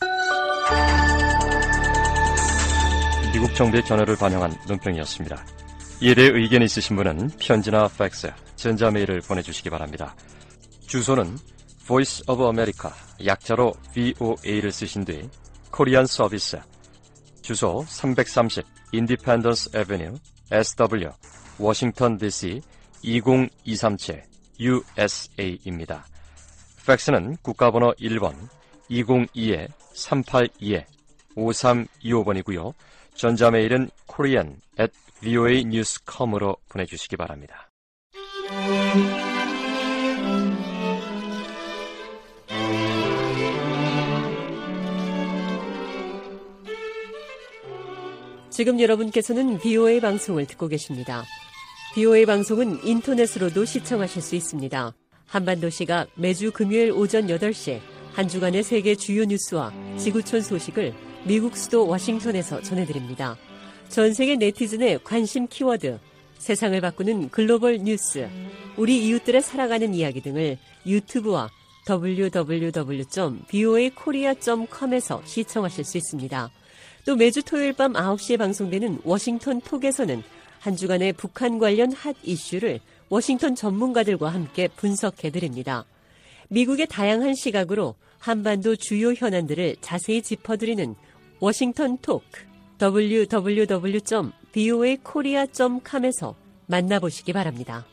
미국 정부의 견해를 반영한 논평이었습니다. 이에 대해 의견이 있으신 분은 편지나 팩스, 전자메일을 보내주시기 바랍니다. 주소는 Voice of America, 약자로 VOA를 쓰신 뒤 코리안 서비스, 주소 330 Independence Avenue, SW, 워싱턴 DC 20237 USA입니다. 팩스는 국가번호 1번 202-382-5325번이고요. 전자메일은 korean@voanews.com으로 보내주시기 바랍니다. 지금 여러분께서는 VOA 방송을 듣고 계십니다. VOA 방송은 인터넷으로도 시청하실 수 있습니다. 한반도 시각 매주 금요일 오전 8시 한 주간의 세계 주요 뉴스와 지구촌 소식을 미국 수도 워싱턴에서 전해드립니다. 전 세계 네티즌의 관심 키워드, 세상을 바꾸는 글로벌 뉴스, 우리 이웃들의 살아가는 이야기 등을 유튜브와 www.voakorea.com에서 시청하실 수 있습니다. 또 매주 토요일 밤 9시에 방송되는 워싱턴 톡에서는 한 주간의 북한 관련 핫 이슈를 워싱턴 전문가들과 함께 분석해드립니다. 미국의 다양한 시각으로 한반도 주요 현안들을 자세히 짚어드리는 워싱턴 톡, www.voakorea.com에서 만나보시기 바랍니다.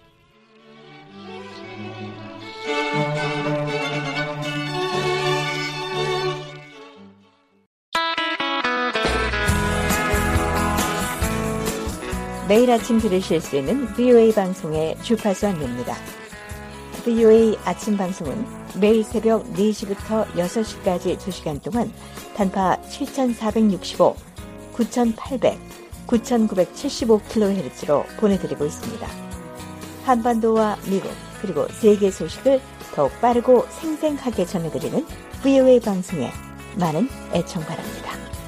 매일 아침 들으실 수 있는 VOA 방송의 주파수 안내입니다. VOA 아침 방송은 매일 새벽 4시부터 6시까지 2시간 동안 단파 7465, 9800, 9975kHz로 보내드리고 있습니다. 한반도와 미국 그리고 세계 소식을 더욱 빠르고 생생하게 전해드리는 VOA 방송에 많은 애청 바랍니다.